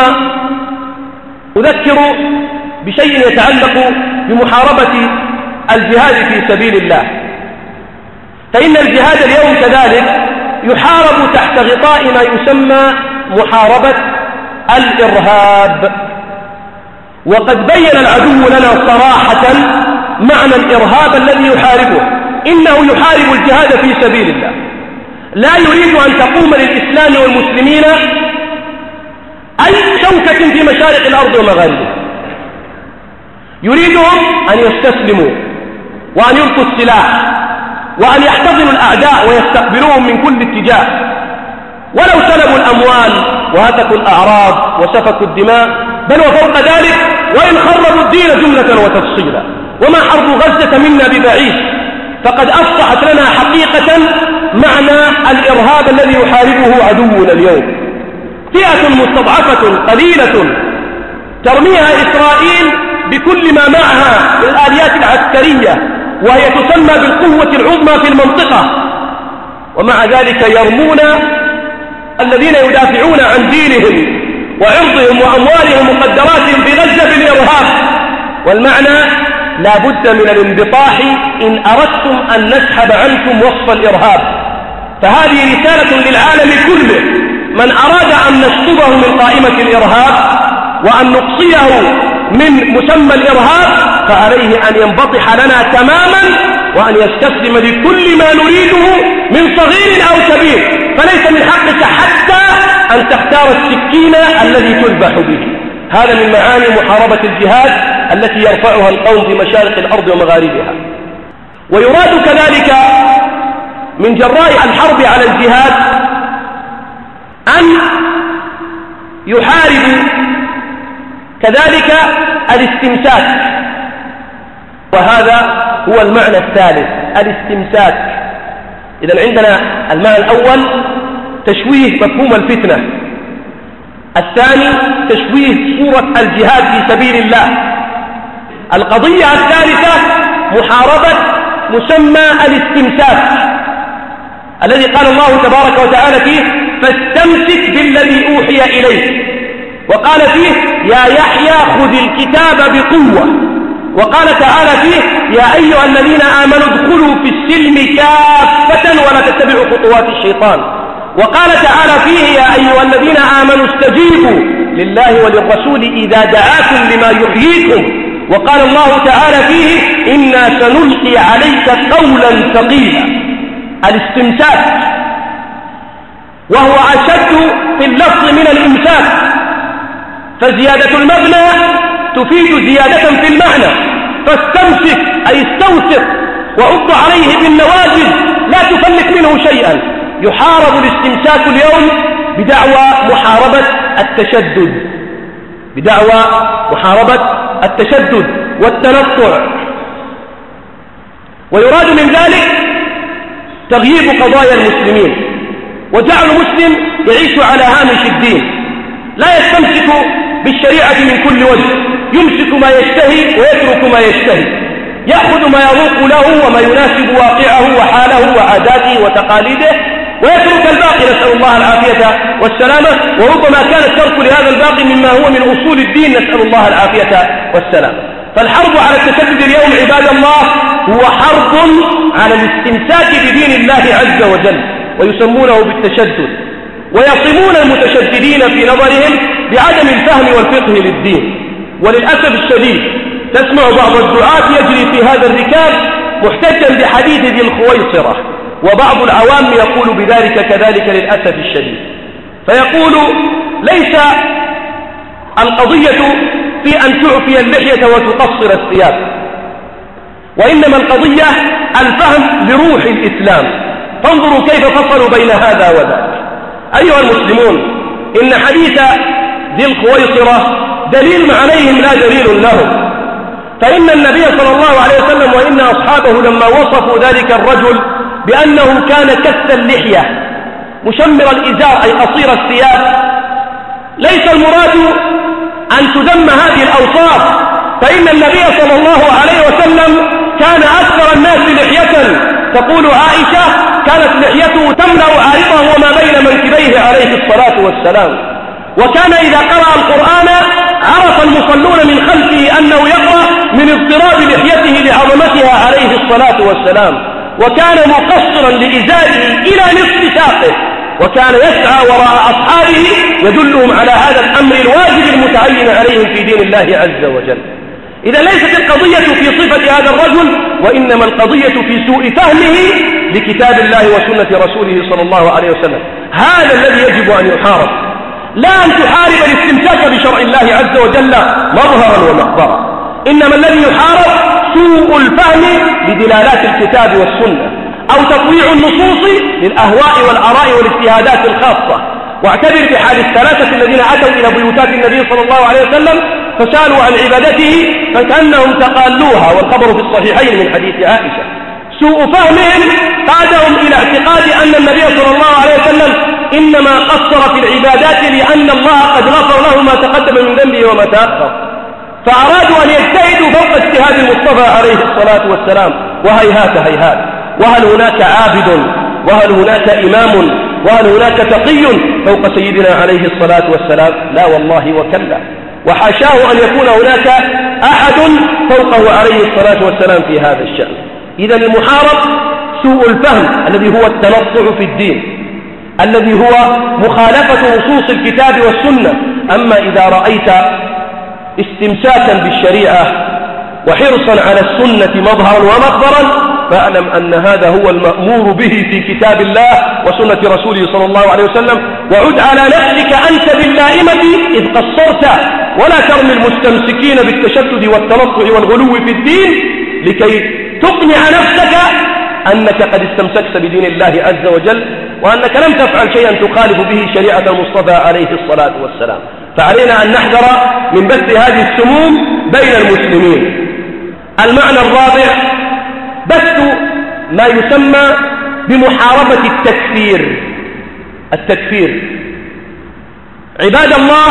أذكر بشيء يتعلق بمحاربة الجهاد في سبيل الله، فإن الجهاد اليوم كذلك يحارب تحت غطاء ما يسمى محاربة الإرهاب. وقد بين العدو لنا صراحة معنى الإرهاب الذي يحاربه، إنه يحارب الجهاد في سبيل الله، لا يريد أن تقوم للإسلام والمسلمين أي شوكة في مشارق الأرض ومغاربها، يريدهم أن يستسلموا وأن يلقوا السلاح وأن يحتضنوا الأعداء ويستقبلوهم من كل اتجاه، ولو سلبوا الأموال وهتكوا الأعراض وسفكوا الدماء، بل وفوق ذلك وإن خربوا الدين جملة وتفصيلا. وما حرب غزة منا ببعيد، فقد أصبحت لنا حقيقة معنى الإرهاب الذي يحاربه عدونا اليوم. فئة مستضعفة قليلة ترميها إسرائيل بكل ما معها من الآليات العسكرية وهي تسمى بالقوة العظمى في المنطقة، ومع ذلك يرمون الذين يدافعون عن دينهم وعرضهم وأموالهم ومقدراتهم في غزة بالإرهاب. والمعنى لا بد من الانبطاح إن أردتم أن نسحب عنكم وصف الإرهاب. فهذه رسالة للعالم كله، من أراد أن نشطبه من قائمة الإرهاب وأن نقصيه من مسمى الإرهاب فعليه أن ينبطح لنا تماما وأن يستسلم لكل ما نريده من صغير أو كبير. فليس من حقك حتى أن تختار السكين الذي تذبح به. هذا من معاني محاربة الجهاد التي يرفعها القوم في مشارق الأرض ومغاربها. ويراد كذلك من جراء الحرب على الجهاد أن يحارب كذلك الاستمساك، وهذا هو المعنى الثالث، الاستمساك. إذن عندنا المعنى الأول تشويه مفهوم الفتنة، الثاني تشويه صورة الجهاد في سبيل الله، القضية الثالثة محاربة مسمى الاستمساك الذي قال الله تبارك وتعالى فيه فاستمسك بالذي أوحي إليك، وقال فيه يا يحيى خذ الكتاب بقوة، وقال تعالى فيه يا أيها الذين آمنوا ادخلوا في السلم كافة ولا تتبعوا خطوات الشيطان، وقال تعالى فيه يا أيها الذين آمنوا استجيبوا لله وللرسول إذا دعاكم لما يحييكم، وقال الله تعالى فيه إنا سنلقي عليك قولا ثقيلا. الاستمساك وهو أشد في اللفظ من الإمساك، فزيادة المبنى تفيد زيادة في المعنى. فاستمسك أي استوثق وعض عليه بالنواجذ لا تفلت منه شيئا. يحارب الاستمساك اليوم بدعوى محاربة التشدد، بدعوى محاربة التشدد والتنطع. ويراد من ذلك تغييب قضايا المسلمين وجعل المسلم يعيش على هامش الدين، لا يستمسك بالشريعة من كل وجه، يمسك ما يشتهي ويترك ما يشتهي، يأخذ ما يروق له وما يناسب واقعه وحاله وعاداته وتقاليده ويترك الباقي، نسأل الله العافية والسلامة. وربما كان الترك لهذا الباقي مما هو من أصول الدين، نسأل الله العافية والسلامة. فالحرب على التشدد اليوم عباد الله هو حرب على الاستمساك بدين الله عز وجل، ويسمونه بالتشدد، ويصمون المتشددين في نظرهم بعدم الفهم والفقه للدين. وللأسف الشديد تسمع بعض الدعاة يجري في هذا الركاب محتجا بحديث ذي الخويصرة، وبعض العوام يقول بذلك كذلك للأسف الشديد، فيقول ليس القضية في أن تعفي اللحية وتقصر الثياب، وإنما القضية الفهم لروح الإسلام. فانظروا كيف فصلوا بين هذا وذاك. أيها المسلمون، إن حديث ذي الخويصرة دليل عليهم لا دليل لهم، فإن النبي صلى الله عليه وسلم وإن أصحابه لما وصفوا ذلك الرجل بأنه كان كث اللحية مشمر الإزار أي قصير الثياب، ليس المراد أن تذم هذه الأوصاف، فإن النبي صلى الله عليه وسلم كان أكثر الناس لحية. تقول عائشة كانت لحيته تملأ عارضه وما بين منكبيه عليه الصلاة والسلام، وكان إذا قرأ القرآن عرف المصلون من خلفه أنه يقرأ من اضطراب لحيته لعظمتها عليه الصلاة والسلام، وكان مقصرا لإزاره إلى نصف ساقه، وكان يسعى وراء أصحابه يدلهم على هذا الأمر الواجب المتعين عليهم في دين الله عز وجل. إذا ليست القضية في صفة هذا الرجل، وإنما القضية في سوء فهمه لكتاب الله وسنة رسوله صلى الله عليه وسلم. هذا الذي يجب أن يحارب، لا أن تحارب الاستمساك بشرع الله عز وجل مظهرا ومخبرا، إنما الذي يحارب سوء الفهم لدلالات الكتاب والسنة، أو تطويع النصوص للأهواء والآراء والاجتهادات الخاصة. واعتبر بحال الثلاثة الذين أتوا إلى بيوتات النبي صلى الله عليه وسلم فسألوا عن عبادته فكأنهم تقالوها، والخبر في الصحيحين من حديث عائشة. سوء فهمهم قادهم إلى اعتقاد أن النبي صلى الله عليه وسلم إنما قصر في العبادات لأن الله قد غفر له ما تقدم من ذنبه وما تأخر، فأرادوا أن يجتهدوا فوق اجتهاد المصطفى عليه الصلاة والسلام، وهيهات هيهات. وهل هناك عابد وهل هناك إمام وهل هناك تقي فوق سيدنا عليه الصلاة والسلام؟ لا والله وكلا، وحاشاه أن يكون هناك أحد فوقه عليه الصلاة والسلام في هذا الشأن. إذا المحارب سوء الفهم الذي هو التنطع في الدين، الذي هو مخالفة نصوص الكتاب والسنة. أما إذا رأيت استمساكا بالشريعة وحرصا على السنة مظهرا ومخبرا، فاعلم أن هذا هو المأمور به في كتاب الله وسنة رسوله صلى الله عليه وسلم. وعد على نفسك أنت باللائمة إذ قصرت، ولا ترمي المستمسكين بالتشدد والتنطع والغلو في الدين لكي تقنع نفسك أنك قد استمسكت بدين الله عز وجل، وأنك لم تفعل شيئا تخالف به شريعة المصطفى عليه الصلاة والسلام. فعلينا أن نحذر من بث هذه السموم بين المسلمين. المعنى الرابع بث ما يسمى بمحاربة التكفير. التكفير عباد الله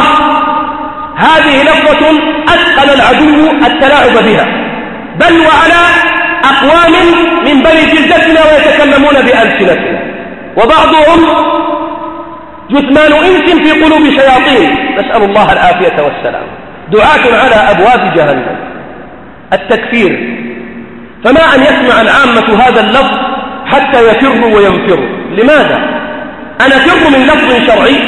هذه لفظة أثقل العدو التلاعب بها، بل وعلى أقوام من بني جلدتنا ويتكلمون بألسنتنا، وبعضهم جثمان إنس في قلوب شياطين، نسأل الله العافية والسلام، دعاة على أبواب جهنم. التكفير، فما أن يسمع العامة هذا اللفظ حتى يفروا وينفروا. لماذا؟ أنا فر من لفظ شرعي،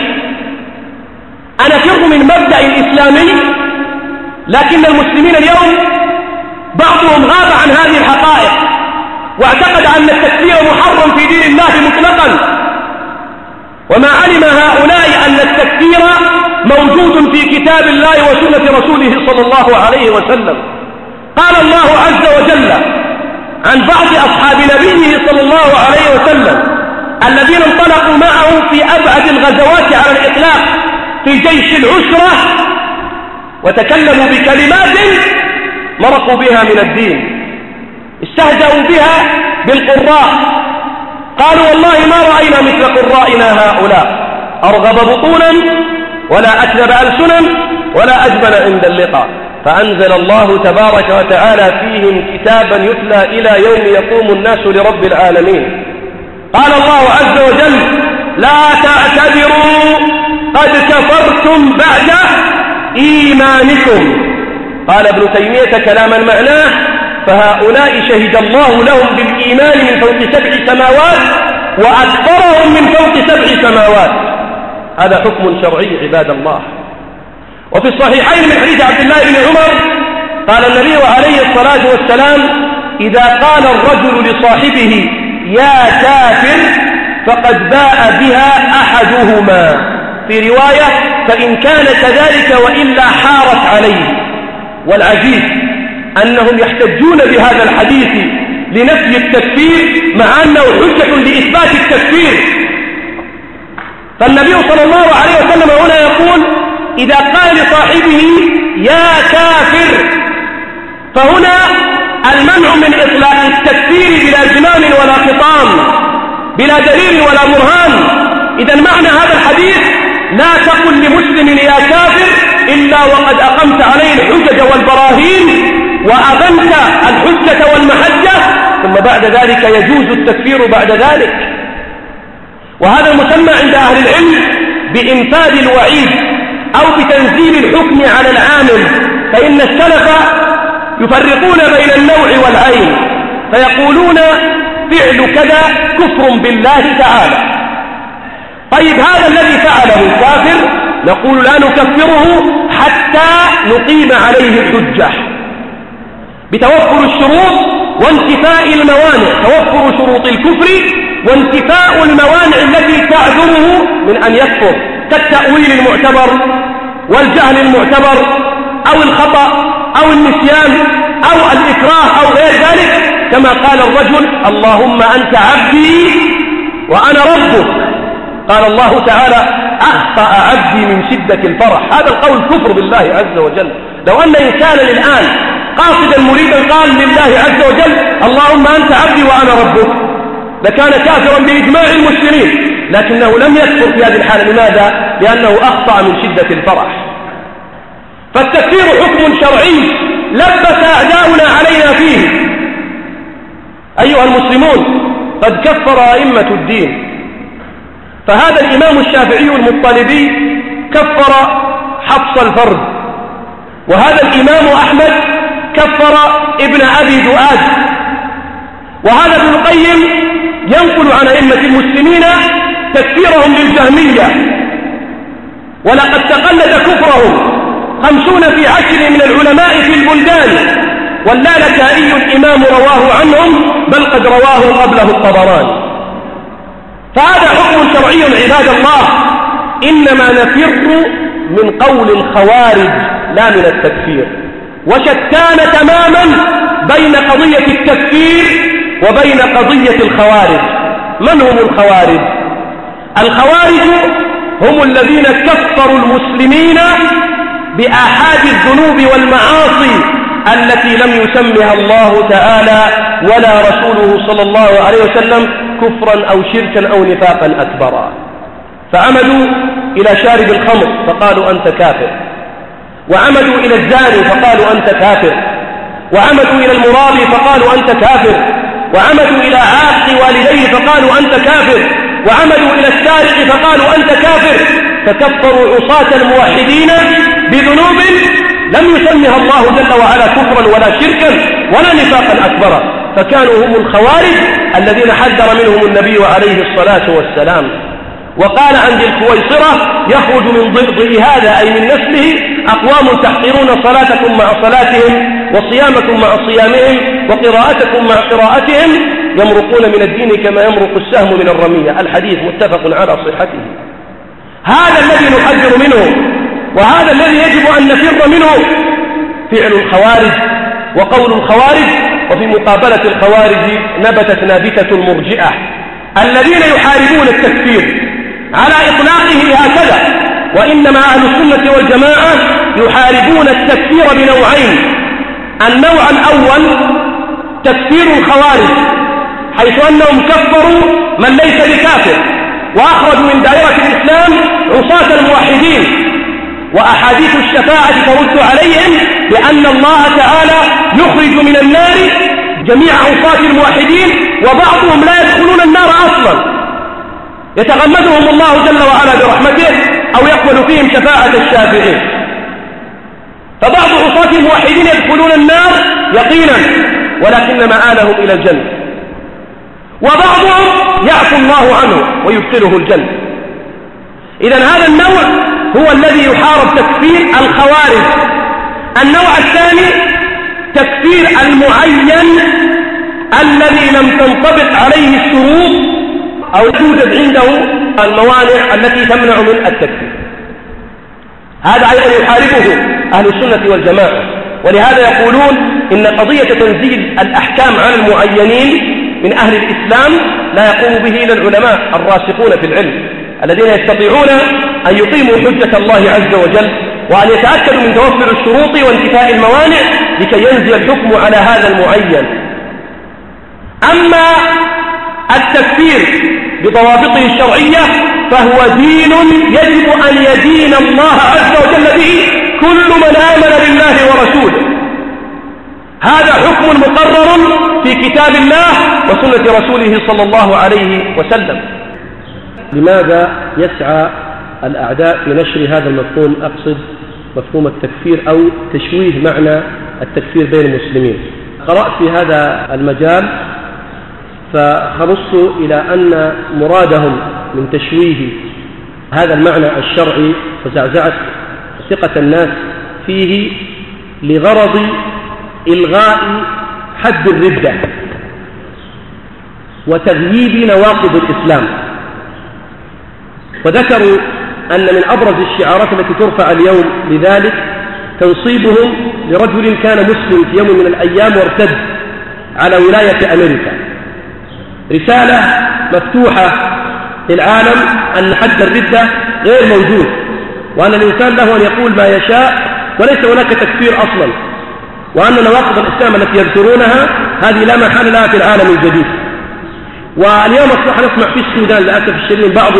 أنا فر من مبدأ إسلامي، لكن المسلمين اليوم بعضهم غاب عن هذه الحقائق واعتقد أن التكفير محرم في دين الله مطلقا، وما علم هؤلاء أن التكفير موجود في كتاب الله وسنة رسوله صلى الله عليه وسلم. قال الله عز وجل عن بعض أصحاب نبيه صلى الله عليه وسلم الذين انطلقوا معه في أبعد الغزوات على الإطلاق في جيش العسرة، وتكلموا بكلمات مرقوا بها من الدين، استهزأوا بها بالقراء، قالوا والله ما رأينا مثل قرائنا هؤلاء، أرغب بطونا ولا أكذب ألسنا ولا أجبن عند اللقاء. فأنزل الله تبارك وتعالى فيهم كتابا يتلى إلى يوم يقوم الناس لرب العالمين. قال الله عز وجل لا تعتذروا قد كفرتم بعد إيمانكم. قال ابن تيمية كلاما معناه فهؤلاء شهد الله لهم بالإيمان من فوق سبع سماوات وأكثرهم من فوق سبع سماوات. هذا حكم شرعي عباد الله. وفي الصحيحين من حديث عبد الله بن عمر قال النبي عليه الصلاة والسلام إذا قال الرجل لصاحبه يا كافر فقد باء بها أحدهما، في رواية فإن كان كذلك وإلا حارت عليه. والعجيب أنهم يحتجون بهذا الحديث لنفي التكفير مع أنه حجة لإثبات التكفير. فالنبي صلى الله عليه وسلم هنا يقول إذا قال لصاحبه يا كافر، فهنا المنع من إطلاق التكفير بلا زمام ولا خطام، بلا دليل ولا برهان. إذا معنى هذا الحديث لا تقل لمسلم يا كافر إلا وقد أقمت عليه الحجج والبراهين وأبنت الحجة والمحجة، ثم بعد ذلك يجوز التكفير بعد ذلك. وهذا المسمى عند أهل العلم بإنفاذ الوعيد أو بتنزيل الحكم على العامل. فإن السلف يفرقون بين النوع والعين، فيقولون فعل كذا كفر بالله تعالى. طيب هذا الذي فعله كافر، نقول لا نكفره حتى نقيم عليه الحجة بتوفر الشروط وانتفاء الموانع، توفر شروط الكفر وانتفاء الموانع التي تعذره من أن يكفر، كالتأويل المعتبر والجهل المعتبر أو الخطأ أو النسيان أو الإكراه أو غير ذلك، كما قال الرجل اللهم أنت عبدي وأنا ربك. قال الله تعالى أخطأ عبدي من شدة الفرح. هذا القول كفر بالله عز وجل. لو أن إنسانا الآن قاصدا مريدا قال لله عز وجل اللهم أنت عبدي وأنا ربك، لكان كافرا بإجماع المسلمين، لكنه لم يكفر في هذه الحالة. لماذا؟ لأنه أخطأ من شدة الفرح. فالتكفير حكم شرعي لبس أعداؤنا علينا فيه. أيها المسلمون، قد كفر أئمة الدين، فهذا الإمام الشافعي المطلبي كفر حفص الفرد، وهذا الإمام أحمد كفر ابن أبي دؤاد، وهذا ابن القيم ينقل عن أئمة المسلمين تكفيرهم للجهمية، ولقد تقلد كفرهم خمسون في عشر من العلماء في البلدان، واللالكائي الإمام رواه عنهم، بل قد رواه قبله الطبراني. فهذا حكم شرعي عباد الله، إنما نفر من قول الخوارج لا من التكفير، وشتان تماما بين قضية التكفير وبين قضية الخوارج. من هم الخوارج؟ الخوارج هم الذين كفروا المسلمين بآحاد الذنوب والمعاصي التي لم يسمها الله تعالى ولا رسوله صلى الله عليه وسلم كفرا أو شركا أو نفاقا أكبرا. فعمدوا إلى شارب الخمر فقالوا أنت كافر، وعمدوا إلى الزاني فقالوا أنت كافر، وعمدوا إلى المرابي فقالوا أنت كافر، وعمدوا إلى عاق والديه فقالوا أنت كافر، وعمدوا إلى السارق فقالوا أنت كافر. فكفروا عصاة الموحدين بذنوب لم يسمها الله جل وعلا كفرا ولا شركا ولا نفاقا أكبرا، فكانوا هم الخوارج الذين حذر منهم النبي عليه الصلاة والسلام. وقال عن ذي الكويصرة يخرج من ضئضئ هذا أي من نسله أقوام تحقرون صلاتكم مع صلاتهم وصيامكم مع صيامهم وقراءتكم مع قراءتهم، يمرقون من الدين كما يمرق السهم من الرمية. الحديث متفق على صحته. هذا الذي نحذر منه، وهذا الذي يجب أن نفر منه فعل الخوارج وقول الخوارج. وفي مقابلة الخوارج نبتت نابتة المرجئة الذين يحاربون التكفير على إطلاقه هكذا. وإنما أهل السنة والجماعة يحاربون التكفير بنوعين: النوع الأول تكفير الخوارج، حيث أنهم كفروا من ليس بكافر وأخرجوا من دائرة الإسلام عصاة الموحدين، وأحاديث الشفاعة ترد عليهم بأن الله تعالى يخرج من النار جميع عصاة الموحدين، وبعضهم لا يدخلون النار أصلا، يتغمدهم الله جل وعلا برحمته أو يقبل فيهم شفاعة الشافعين. فبعض عصاة الموحدين يدخلون النار يقينا ولكن مآلهم إلى الجنة، وبعضهم يعفو الله عنه ويدخله الجنة. إذن هذا النوع هو الذي يحارب تكفير الخوارج. النوع الثاني تكفير المعين الذي لم تنطبق عليه الشروط أو توجد عنده الموانع التي تمنع من التكفير. هذا أيضا يحاربه أهل السنة والجماعة، ولهذا يقولون إن قضية تنزيل الأحكام على المعينين من أهل الإسلام لا يقوم به إلا العلماء الراسخون في العلم الذين يستطيعون أن يقيموا حجة الله عز وجل وأن يتأكدوا من توفر الشروط وانتفاء الموانع لكي ينزل الحكم على هذا المعين. أما التكفير بضوابطه الشرعية فهو دين يجب أن يدين الله عز وجل به كل من آمن بالله ورسوله. هذا حكم مقرر في كتاب الله وسنة رسوله صلى الله عليه وسلم. لماذا يسعى الأعداء في نشر هذا المفهوم؟ أقصد مفهوم التكفير أو تشويه معنى التكفير بين المسلمين. قرأت في هذا المجال فخلصت إلى أن مرادهم من تشويه هذا المعنى الشرعي وزعزعة ثقة الناس فيه لغرض إلغاء حد الردة وتغييب نواقض الإسلام. وذكروا أن من أبرز الشعارات التي ترفع اليوم لذلك تنصيبهم لرجل كان مسلم في يوم من الأيام وارتد على ولاية أمريكا، رسالة مفتوحة للعالم أن حد الردة غير موجود، وأن الإنسان له أن يقول ما يشاء وليس هناك تكفير أصلا، وأن نواقض الإسلام التي يذكرونها هذه لا محل لها في العالم الجديد. واليوم أصبح نسمع في السودان للأسف الشديد بعض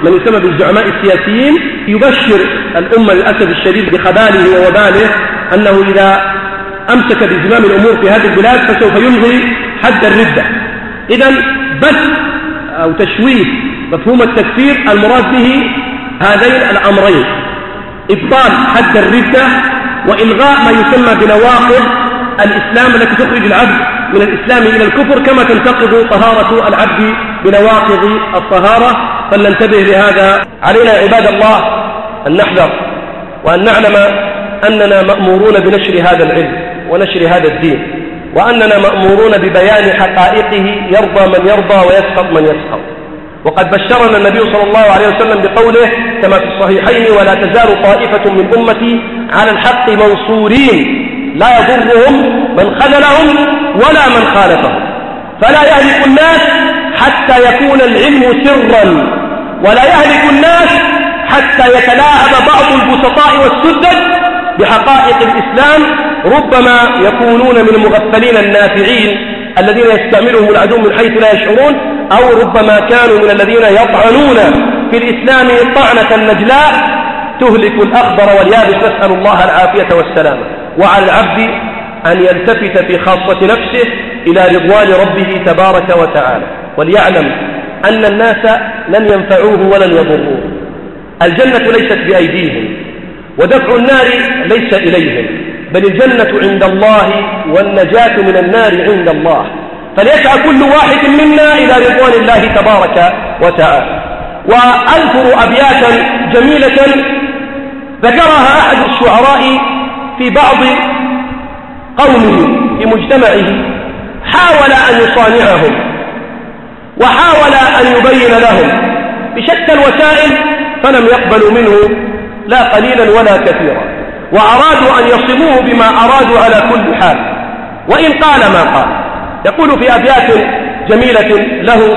من يسمى بالزعماء السياسيين يبشر الأمة للأسف الشديد بخباله ووباله أنه إذا أمسك بزمام الأمور في هذه البلاد فسوف يلغي حد الردة. إذن بث أو تشويه مفهوم التكفير المراد به هذين الأمرين: إبطال حد الردة وإلغاء ما يسمى بنواقض الإسلام التي تخرج العبد من الإسلام إلى الكفر، كما تنتقض طهارة العبد بنواقض الطهارة. فلننتبه لهذا. علينا عباد الله أن نحذر وأن نعلم أننا مأمورون بنشر هذا العلم ونشر هذا الدين، وأننا مأمورون ببيان حقائقه يرضى من يرضى ويسخط من يسخط. وقد بشرنا النبي صلى الله عليه وسلم بقوله كما في الصحيحين: ولا تزال طائفة من أمتي على الحق منصورين لا يضرهم من خذلهم ولا من خالفهم. فلا يهلك الناس حتى يكون العلم سرا، ولا يهلك الناس حتى يتلاعب بعض البسطاء والسذج بحقائق الإسلام، ربما يكونون من المغفلين النافعين الذين يستعملهم العدو من حيث لا يشعرون، أو ربما كانوا من الذين يطعنون في الإسلام طعنة النجلاء تهلك الأخضر واليابس، نسأل الله العافية والسلامة. وعلى العبد أن يلتفت في خاصة نفسه إلى رضوان ربه تبارك وتعالى، وليعلم أن الناس لن ينفعوه ولن يضروه. الجنة ليست بأيديهم، ودفع النار ليس إليهم، بل الجنة عند الله والنجاة من النار عند الله. فليسعى كل واحد منا إلى رضوان الله تبارك وتعالى. وأذكر أبياتا جميلة ذكرها أحد الشعراء في بعض قومه في مجتمعه، حاول أن يصانعهم وحاول أن يبين لهم بشتى الوسائل، فلم يقبلوا منه لا قليلا ولا كثيرا، وأرادوا أن يصبوه بما أرادوا على كل حال، وإن قال ما قال. يقول في أبيات جميلة له: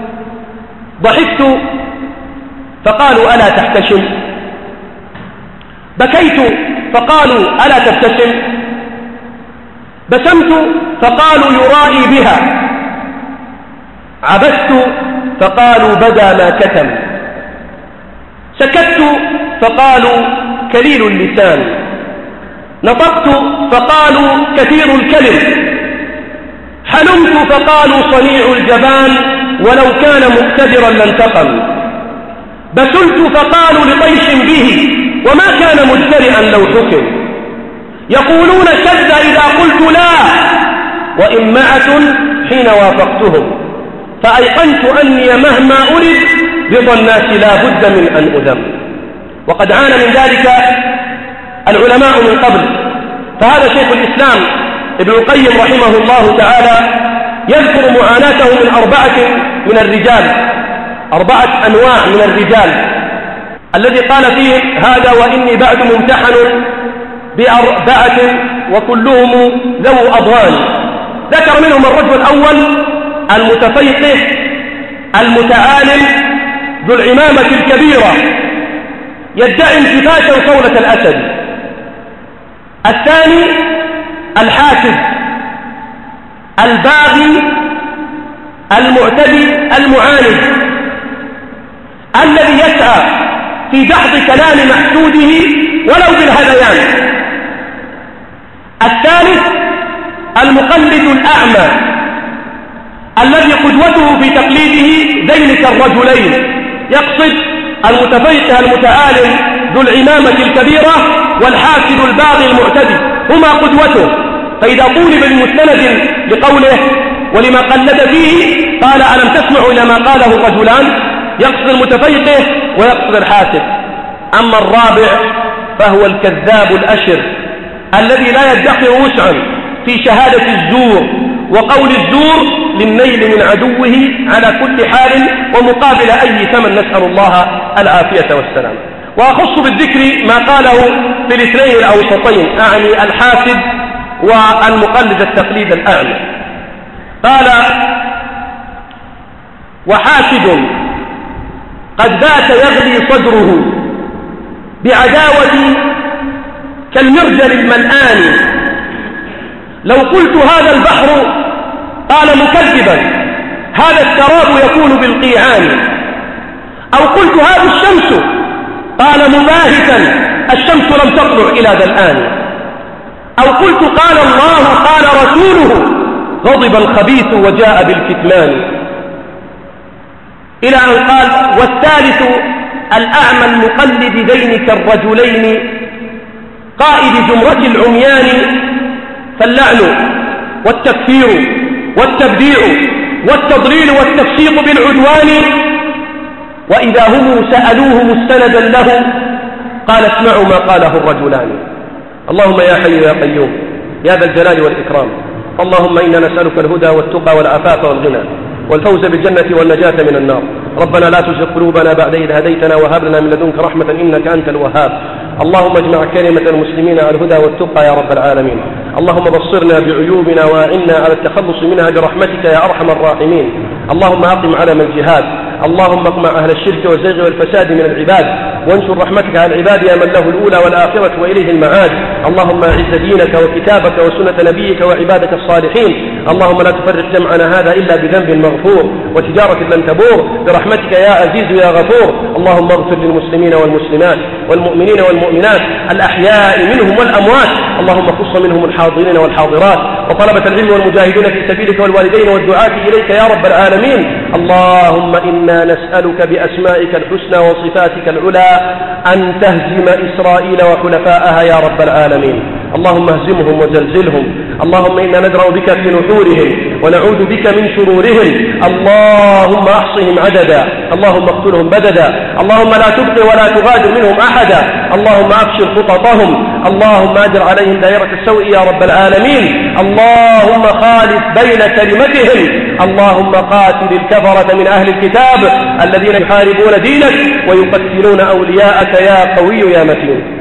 ضحكت فقالوا ألا تحتشم، بكيت فقالوا ألا تبتسم، بسمت فقالوا يرائي بها، عبست فقالوا بدا ما كتم، سكت فقالوا كليل اللسان، نطقت فقالوا كثير الكلم، حلمت فقالوا صنيع الجبان ولو كان مقتدرا لانتقم، بسلت فقالوا لطيش به وما كان مجترئا لو حكم، يقولون شذ إذا قلت لا وإمعة حين وافقتهم، فأيقنت أني مهما أرد رضا الناس لا بد من أن أذم. وقد عانى من ذلك العلماء من قبل، فهذا شيخ الإسلام ابن القيم رحمه الله تعالى يذكر معاناته من أربعة من الرجال، أربعة أنواع من الرجال، الذي قال فيه هذا وإني بعد ممتحن بأربعة وكلهم ذو أضغان. ذكر منهم الرجل الأول المتفيقه المتعالم ذو العمامة الكبيرة يدعي انتفاشا صولة الأسد. الثاني الحاسد الباغي المعتدي المعاند الذي يسعى في دحض كلام محسوده ولو بالهذيان. الثالث المقلد الأعمى الذي قدوته في تقليده ذلك الرجلين، يقصد المتفيقه المتعالم ذو العمامة الكبيرة والحاسد الباغي المعتدي، هما قدوته. فإذا طولب بمستند لقوله ولما قلد فيه قال ألم تسمعوا إلى ما قاله الرجلان، يقصد المتفيقه ويقصد الحاسد. أما الرابع فهو الكذاب الأشر الذي لا يدخر وسعا في شهادة الزور وقول الزور للنيل من عدوه على كل حال ومقابل أي ثمن، نسأل الله العافية والسلام. وأخص بالذكر ما قاله في الاثنين الأوسطين، أعني الحاسد والمقلد التقليد الأعمى. قال وحاسد قد بات يغلي صدره بعداوة كالمرجل الملآن، لو قلت هذا البحر قال مكذبا هذا السراب يكون بالقيعان، أو قلت هذه الشمس، قال مباهتا الشمس لم تطلع إلى ذا الآن. أو قلت قال الله قال رسوله، غضب الخبيث وجاء بالكتمان. إلى أن قال: والثالث الأعمى المقلد ذين كالرجلين قائد زمرة العميان، فاللعن والتكفير والتبديع والتضليل والتفسيق بالعدوان. وإذا هم سألوه مستندا له قال: اسمعوا ما قاله الرجلان. اللهم يا حي يا قيوم يا ذا الجلال والإكرام، اللهم إنا نسألك الهدى والتقى والعفاف والغنى والفوز بالجنة والنجاة من النار. ربنا لا تزغ قلوبنا بعد إذ هديتنا وهب لنا من لدنك رحمة إنك أنت الوهاب. اللهم اجمع كلمة المسلمين على الهدى والتقى يا رب العالمين. اللهم بصرنا بعيوبنا وأعنا على التخلص منها برحمتك يا أرحم الراحمين. اللهم أقم علم الجهاد، اللهم اقمع أهل الشرك والزيغ والفساد من العباد، وانشر رحمتك على العباد يا من له الأولى والآخرة وإليه المعاد. اللهم أعز دينك وكتابك وسنة نبيك وعبادك الصالحين. اللهم لا تفرق جمعنا هذا إلا بذنب مغفور وتجارة لن تبور برحمتك يا عزيز يا غفور. اللهم اغفر للمسلمين والمسلمات والمؤمنين والمؤمنات الأحياء منهم والأموات. اللهم خص منهم الحاضرين والحاضرات وطلبة العلم والمجاهدين في سبيلك والوالدين والدعاة إليك يا رب العالمين. اللهم إنا نسألك بأسمائك الحسنى وصفاتك العلى أن تهزم إسرائيل وحلفاءها يا رب العالمين. اللهم اهزمهم وزلزلهم. اللهم إنا ندرأ بك في نحورهم ونعوذ بك من شرورهم. اللهم احصهم عددا، اللهم اقتلهم بددا، اللهم لا تبقي ولا تغادر منهم أحدا. اللهم أبشر خططهم، اللهم أجر عليهم دائرة السوء يا رب العالمين. اللهم خالف بين كلمتهم. اللهم قاتل الكفرة من أهل الكتاب الذين يحاربون دينك ويقتلون أولياءك يا قوي يا متين.